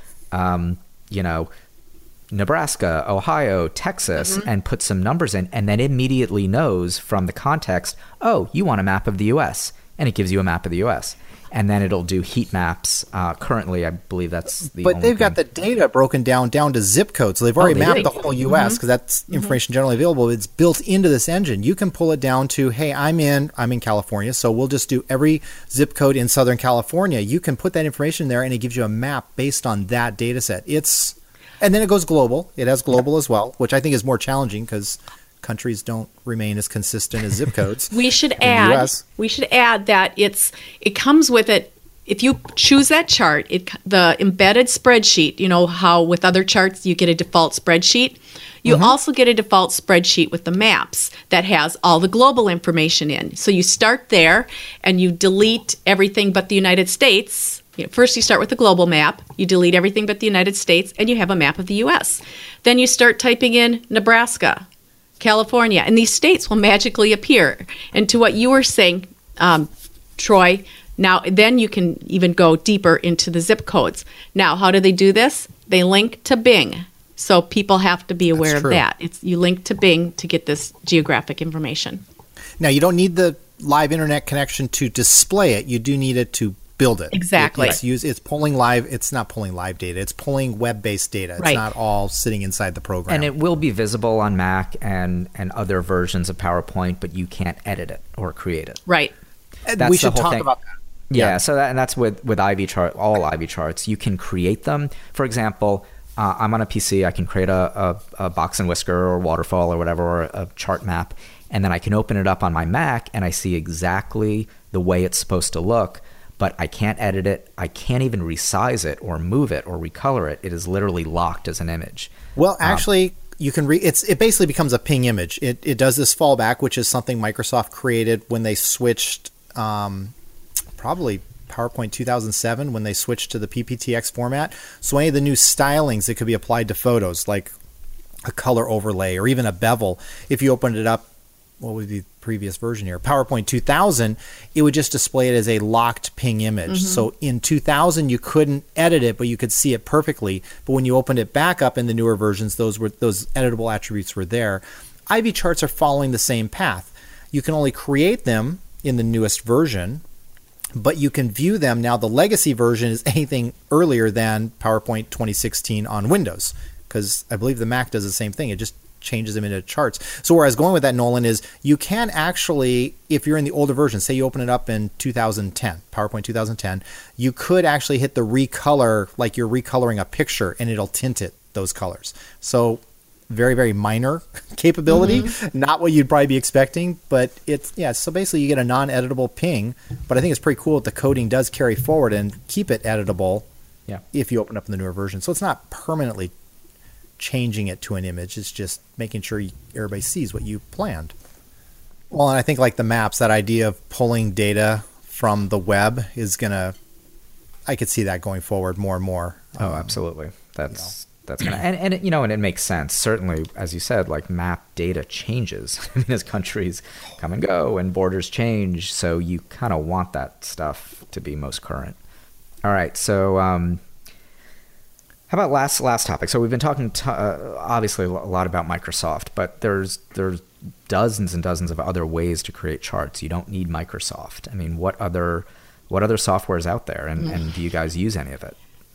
Nebraska, Ohio, Texas, and put some numbers in, and then immediately knows from the context, oh, you want a map of the U.S., and it gives you a map of the U.S. And then it'll do heat maps. Currently, I believe that's the But only they've got the data broken down to zip code. So they've already they mapped do. the whole U.S. because that's information generally available. It's built into this engine. You can pull it down to, hey, I'm in California, so we'll just do every zip code in Southern California. You can put that information there, and it gives you a map based on that data set. And then it goes global. It has global as well, which I think is more challenging because countries don't remain as consistent as zip codes. We should in the add. US. We should add that it comes with it. If you choose that chart, the embedded spreadsheet. You know how with other charts you get a default spreadsheet. You also get a default spreadsheet with the maps that has all the global information in. So you start there and you delete everything but the United States. First, you start with the global map, you delete everything but the United States, and you have a map of the U.S. Then you start typing in Nebraska, California, and these states will magically appear. And to what you were saying, Troy, now then you can even go deeper into the zip codes. Now, how do they do this? They link to Bing. So people have to be aware of that. You link to Bing to get this geographic information. Now, you don't need the live internet connection to display it. You do need it to build it. Exactly. It's pulling live. It's not pulling live data. It's pulling web-based data. It's not all sitting inside the program. And it will be visible on Mac and other versions of PowerPoint, but you can't edit it or create it. Right. We should talk about that. Yeah. So that's with Ivy chart. All Ivy charts, you can create them. For example, I'm on a PC. I can create a box and whisker or waterfall or whatever, or a chart map, and then I can open it up on my Mac and I see exactly the way it's supposed to look. But I can't edit it. I can't even resize it or move it or recolor it. It is literally locked as an image. Well, actually, you can it basically becomes a ping image. It does this fallback, which is something Microsoft created when they switched, probably PowerPoint 2007, when they switched to the PPTX format. So any of the new stylings that could be applied to photos, like a color overlay or even a bevel, if you opened it up, what would be the previous version here? PowerPoint 2000, it would just display it as a locked ping image. So in 2000, you couldn't edit it, but you could see it perfectly. But when you opened it back up in the newer versions, those editable attributes were there. Ivy charts are following the same path. You can only create them in the newest version, but you can view them. Now, the legacy version is anything earlier than PowerPoint 2016 on Windows, because I believe the Mac does the same thing. It just changes them into charts. So where I was going with that, Nolan, is you can actually, if you're in the older version, say you open it up in 2010, PowerPoint 2010, you could actually hit the recolor, like you're recoloring a picture, and it'll tint it those colors. So very, very minor capability, not what you'd probably be expecting, but so basically you get a non-editable ping, but I think it's pretty cool that the coding does carry forward and keep it editable if you open up in the newer version. So it's not permanently changing it to an image. It's just making sure everybody sees what you planned. Well, and I think like the maps, that idea of pulling data from the web I could see that going forward more and more. Oh, absolutely. That's gonna, and it makes sense. Certainly, as you said, like map data changes. I mean, as countries come and go and borders change, so you kind of want that stuff to be most current. All right, so how about last topic? So we've been talking obviously a lot about Microsoft, but there's dozens and dozens of other ways to create charts. You don't need Microsoft. I mean, what other software is out there, and do you guys use any of it?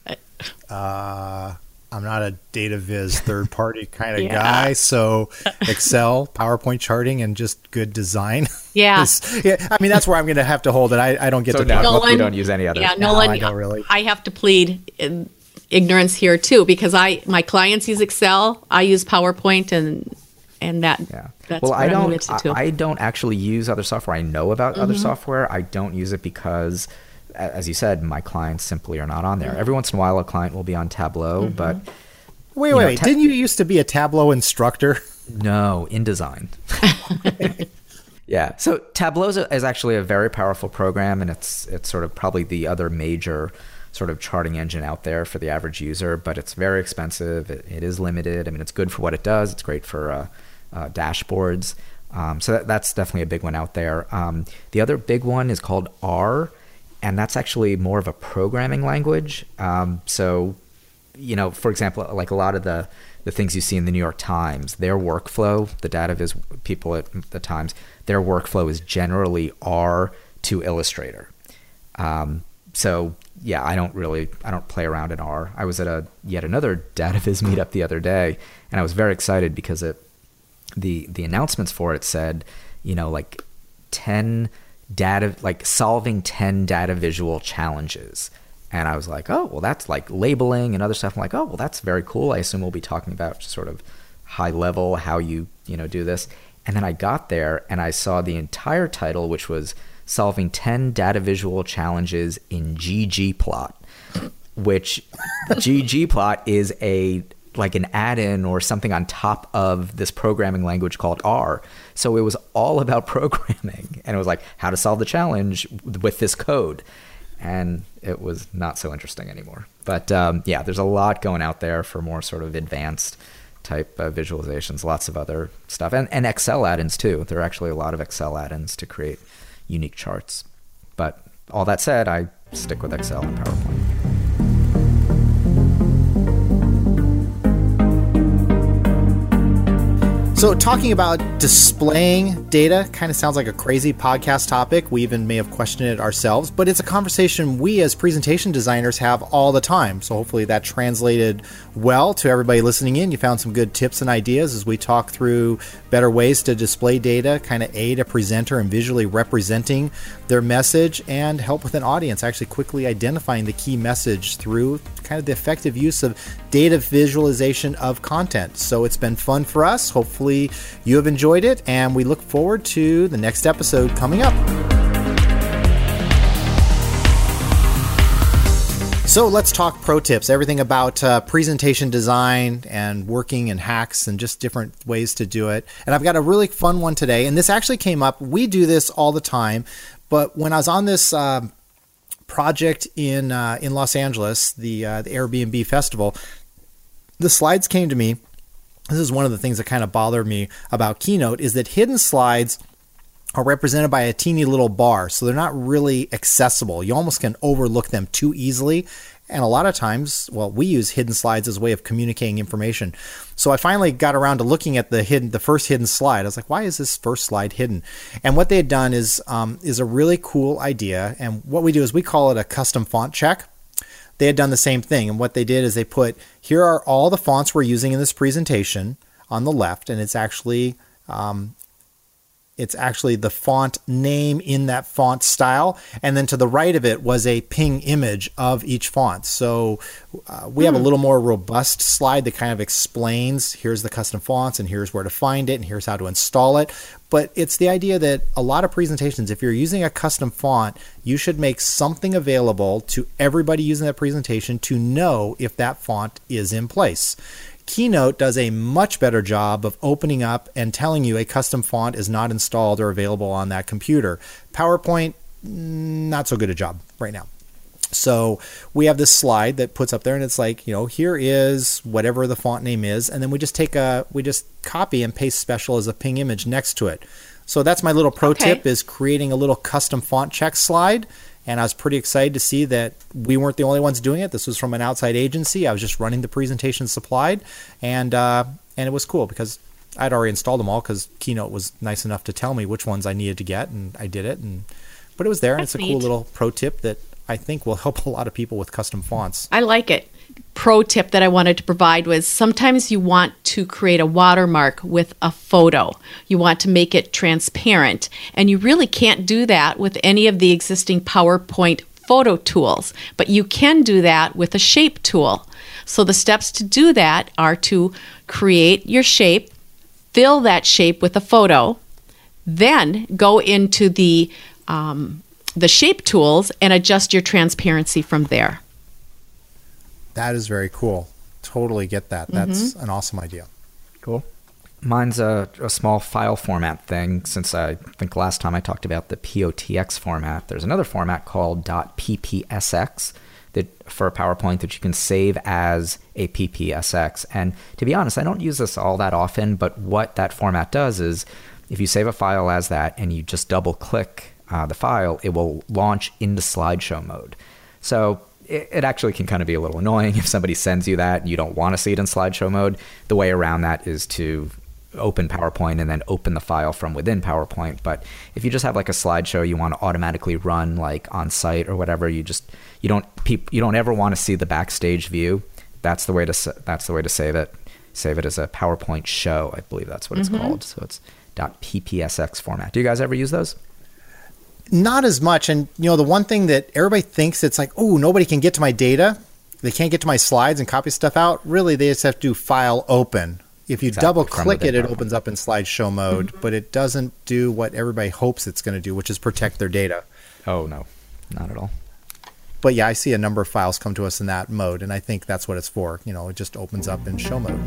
I'm not a data viz third-party kind of guy, so Excel, PowerPoint charting, and just good design. Yeah. I mean, that's where I'm going to have to hold it. I don't get to talk about. You don't use any other. Yeah, Nolan, I don't really. I have to plead ignorance here too, because my clients use Excel, I use PowerPoint, and that's well, what I'm limited to. I don't actually use other software. I know about other software. I don't use it because as you said, my clients simply are not on there. Every once in a while, a client will be on Tableau, but wait. Didn't you used to be a Tableau instructor? No, InDesign. Yeah. So Tableau is actually a very powerful program, and it's sort of probably the other major sort of charting engine out there for the average user, but it's very expensive. It is limited. I mean, it's good for what it does. It's great for dashboards. So that's definitely a big one out there. The other big one is called R, and that's actually more of a programming language. So, for example, like a lot of the things you see in the New York Times, their workflow, the data viz people at the Times, their workflow is generally R to Illustrator. So yeah, I don't play around in R. I was at yet another data viz meetup the other day, and I was very excited because the announcements for it said, like 10 data, like solving 10 data visual challenges. And I was like, oh, well, that's like labeling and other stuff. I'm like, oh, well, that's very cool. I assume we'll be talking about sort of high level, how you do this. And then I got there and I saw the entire title, which was solving 10 data visual challenges in ggplot, which ggplot is like an add-in or something on top of this programming language called R. So it was all about programming. And it was like how to solve the challenge with this code. And it was not so interesting anymore. But there's a lot going out there for more sort of advanced type visualizations, lots of other stuff. And Excel add-ins too. There are actually a lot of Excel add-ins to create unique charts. But all that said, I stick with Excel and PowerPoint. So talking about displaying data kind of sounds like a crazy podcast topic. We even may have questioned it ourselves, but it's a conversation we as presentation designers have all the time. So hopefully that translated well to everybody listening in. You found some good tips and ideas as we talk through better ways to display data, kind of aid a presenter in visually representing their message and help with an audience actually quickly identifying the key message through kind of the effective use of data visualization of content. So it's been fun for us. Hopefully you have enjoyed it, and we look forward to the next episode coming up. So let's talk pro tips, everything about presentation design and working and hacks and just different ways to do it. And I've got a really fun one today, and this actually came up. We do this all the time, but when I was on this project in Los Angeles, the Airbnb festival, the slides came to me. This is one of the things that kind of bothered me about Keynote is that hidden slides are represented by a teeny little bar, so they're not really accessible. You almost can overlook them too easily. And a lot of times, we use hidden slides as a way of communicating information. So I finally got around to looking at the first hidden slide. I was like, why is this first slide hidden? And what they had done is a really cool idea. And what we do is we call it a custom font check. They had done the same thing. And what they did is they put, here are all the fonts we're using in this presentation on the left. And it's actually the font name in that font style. And then to the right of it was a ping image of each font. So we have a little more robust slide that kind of explains, here's the custom fonts and here's where to find it and here's how to install it. But it's the idea that a lot of presentations, if you're using a custom font, you should make something available to everybody using that presentation to know if that font is in place. Keynote does a much better job of opening up and telling you a custom font is not installed or available on that computer. PowerPoint, not so good a job right now. So we have this slide that puts up there and it's like, here is whatever the font name is. And then we just copy and paste special as a ping image next to it. So that's my little pro tip is creating a little custom font check slide. And I was pretty excited to see that we weren't the only ones doing it. This was from an outside agency. I was just running the presentation supplied. And it was cool because I'd already installed them all because Keynote was nice enough to tell me which ones I needed to get. And I did it. But it was there. That's and it's a cool little pro tip that I think will help a lot of people with custom fonts. I like it. Pro tip that I wanted to provide was sometimes you want to create a watermark with a photo. You want to make it transparent, and you really can't do that with any of the existing PowerPoint photo tools, but you can do that with a shape tool. So the steps to do that are to create your shape, fill that shape with a photo, then go into the the shape tools and adjust your transparency from there. That is very cool. Totally get that. That's an awesome idea. Cool. Mine's a small file format thing. Since I think last time I talked about the POTX format, there's another format called .ppsx that for PowerPoint that you can save as a PPSX. And to be honest, I don't use this all that often, but what that format does is if you save a file as that and you just double click the file, it will launch into slideshow mode. So it actually can kind of be a little annoying if somebody sends you that and you don't want to see it in slideshow mode. The way around that is to open PowerPoint and then open the file from within PowerPoint. But if you just have like a slideshow you want to automatically run like on site or whatever, you don't ever want to see the backstage view. That's the way to save it. Save it as a PowerPoint show. I believe that's what it's called. So it's .ppsx format. Do you guys ever use those? Not as much. And, the one thing that everybody thinks it's like, oh, nobody can get to my data. They can't get to my slides and copy stuff out. Really, they just have to do file open. If you double click it, it opens up in slideshow mode, but it doesn't do what everybody hopes it's going to do, which is protect their data. Oh, no, not at all. But yeah, I see a number of files come to us in that mode, and I think that's what it's for. It just opens up in show mode.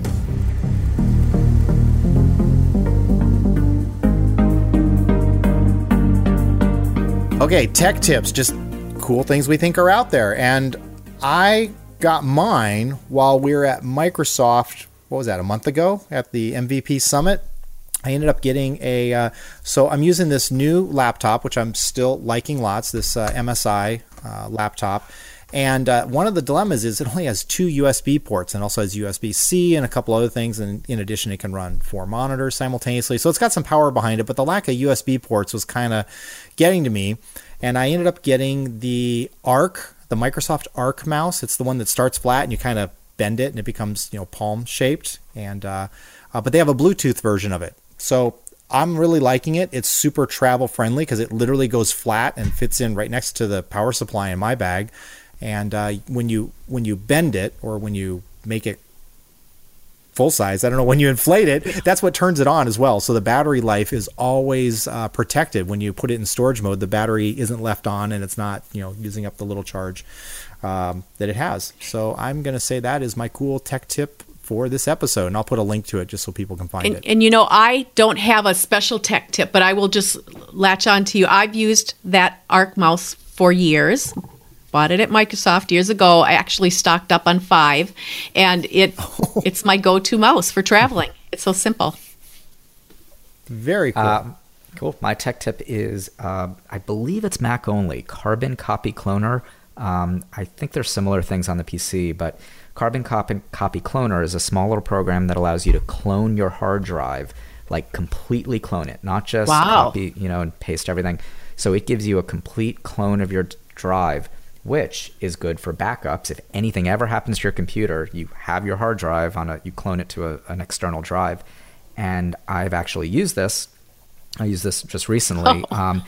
Okay, tech tips, just cool things we think are out there. And I got mine while we were at Microsoft, what was that, a month ago at the MVP Summit. I ended up getting so I'm using this new laptop, which I'm still liking lots, this MSI laptop. And one of the dilemmas is it only has 2 USB ports and also has USB-C and a couple other things. And in addition, it can run 4 monitors simultaneously. So it's got some power behind it, but the lack of USB ports was kind of getting to me. And I ended up getting the ARC, the Microsoft ARC mouse. It's the one that starts flat and you kind of bend it and it becomes, palm shaped. And but they have a Bluetooth version of it. So I'm really liking it. It's super travel friendly because it literally goes flat and fits in right next to the power supply in my bag. And when you bend it or when you make it full size, I don't know, when you inflate it, that's what turns it on as well. So the battery life is always protected. When you put it in storage mode, the battery isn't left on and it's not, using up the little charge that it has. So I'm going to say that is my cool tech tip for this episode, and I'll put a link to it just so people can find it. And I don't have a special tech tip, but I will just latch on to you. I've used that ARC mouse for years. Bought it at Microsoft years ago. I actually stocked up on 5, and it's my go-to mouse for traveling. It's so simple. Very cool. Cool. My tech tip is, I believe it's Mac only, Carbon Copy Cloner. I think there's similar things on the PC, but Carbon Copy Cloner is a small little program that allows you to clone your hard drive, like completely clone it, not just copy, and paste everything. So it gives you a complete clone of your drive, which is good for backups. If anything ever happens to your computer, you have your hard drive you clone it to an external drive. And I've actually used this. I used this just recently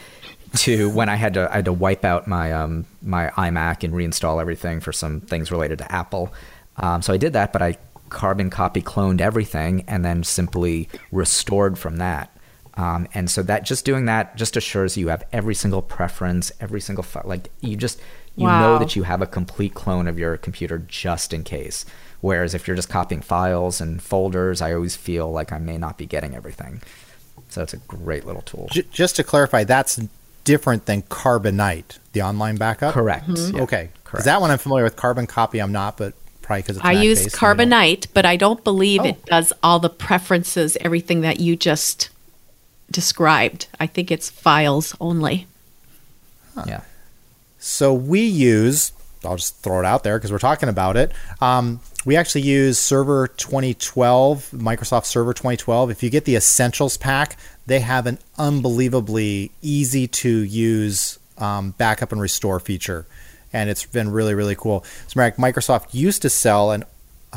to when I had to wipe out my my iMac and reinstall everything for some things related to Apple. So I did that, but I carbon copy cloned everything and then simply restored from that. And so that just doing that just assures you have every single preference, every single like you know that you have a complete clone of your computer just in case. Whereas if you're just copying files and folders, I always feel like I may not be getting everything. So it's a great little tool. Just to clarify, that's different than Carbonite, the online backup? Correct. Mm-hmm. Yeah. Okay. Because that one I'm familiar with. Carbon Copy I'm not, but probably because it's I use Carbonite, but I don't believe it does all the preferences, everything that you just described. I think it's files only. Huh. Yeah. So we use, I'll just throw it out there because we're talking about it. We actually use Server 2012, Microsoft Server 2012. If you get the Essentials pack, they have an unbelievably easy to use backup and restore feature. And it's been really, really cool. As a matter of fact, Microsoft used to sell an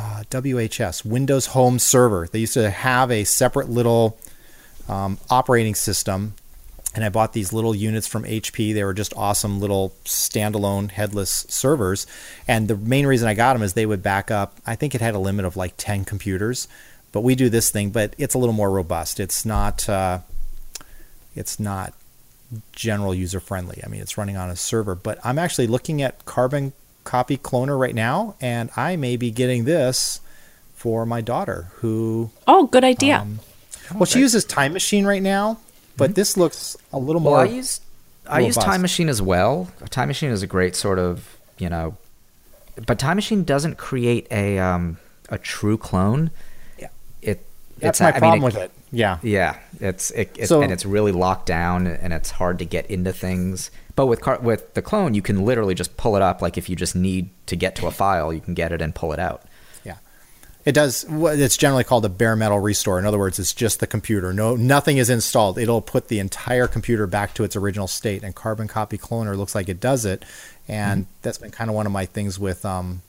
WHS, Windows Home Server. They used to have a separate little operating system. And I bought these little units from HP. They were just awesome little standalone headless servers. And the main reason I got them is they would back up. I think it had a limit of like 10 computers. But we do this thing, but it's a little more robust. It's not general user friendly. I mean, it's running on a server, but I'm actually looking at Carbon Copy Cloner right now, and I may be getting this for my daughter who... Oh, good idea. She uses Time Machine right now, but this looks a little more... I use Time Machine as well. Time Machine is a great sort of, but Time Machine doesn't create a true clone. Yeah. That's my problem with it. Yeah. Yeah. And it's really locked down, and it's hard to get into things. But with the clone, you can literally just pull it up. Like if you just need to get to a file, you can get it and pull it out. Yeah. It does. It's generally called a bare metal restore. In other words, it's just the computer. Nothing is installed. It'll put the entire computer back to its original state. And Carbon Copy Cloner looks like it does it. And that's been kind of one of my things with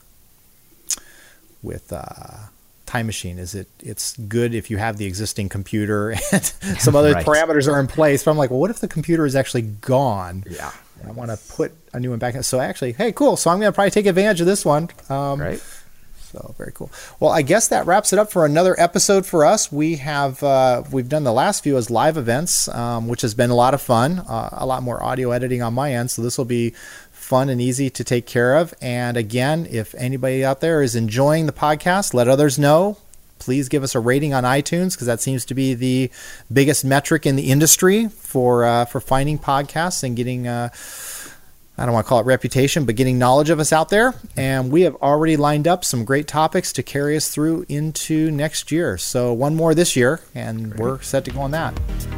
Time Machine. Is it's good if you have the existing computer and some other parameters are in place. But I'm like, well, what if the computer is actually gone? Yeah. And I want to put a new one back. So actually, hey, cool. So I'm going to probably take advantage of this one. Right. So very cool. Well, I guess that wraps it up for another episode for us. We've done the last few as live events, which has been a lot of fun. A lot more audio editing on my end, so this will be fun and easy to take care of. And again, if anybody out there is enjoying the podcast, let others know. Please give us a rating on iTunes, because that seems to be the biggest metric in the industry for finding podcasts and getting. I don't want to call it reputation, but getting knowledge of us out there. And we have already lined up some great topics to carry us through into next year. So one more this year, and we're set to go on that.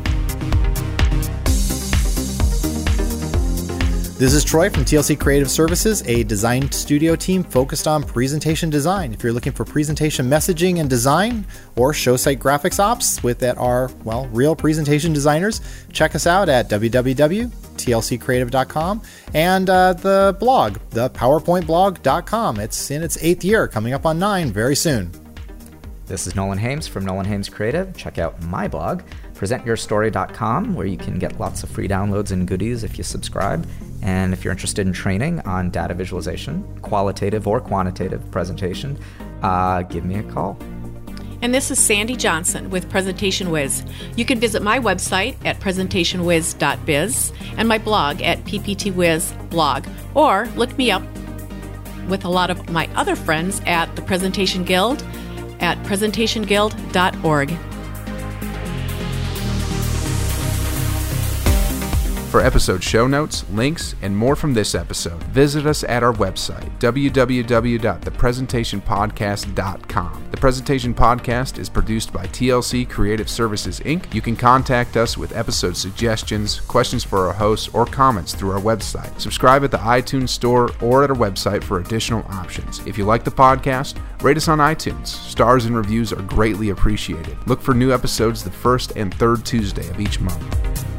This is Troy from TLC Creative Services, a design studio team focused on presentation design. If you're looking for presentation messaging and design, or show site graphics ops that are, real presentation designers, check us out at www.tlccreative.com and the blog, the PowerPointBlog.com. It's in its 8th year, coming up on 9 very soon. This is Nolan Hames from Nolan Hames Creative. Check out my blog, presentyourstory.com, where you can get lots of free downloads and goodies if you subscribe. And if you're interested in training on data visualization, qualitative or quantitative presentation, give me a call. And this is Sandy Johnson with Presentation Whiz. You can visit my website at presentationwiz.biz and my blog at pptwizblog, or look me up with a lot of my other friends at the Presentation Guild at presentationguild.org. For episode show notes, links, and more from this episode, visit us at our website, www.thepresentationpodcast.com. The Presentation Podcast is produced by TLC Creative Services, Inc. You can contact us with episode suggestions, questions for our hosts, or comments through our website. Subscribe at the iTunes Store or at our website for additional options. If you like the podcast, rate us on iTunes. Stars and reviews are greatly appreciated. Look for new episodes the first and third Tuesday of each month.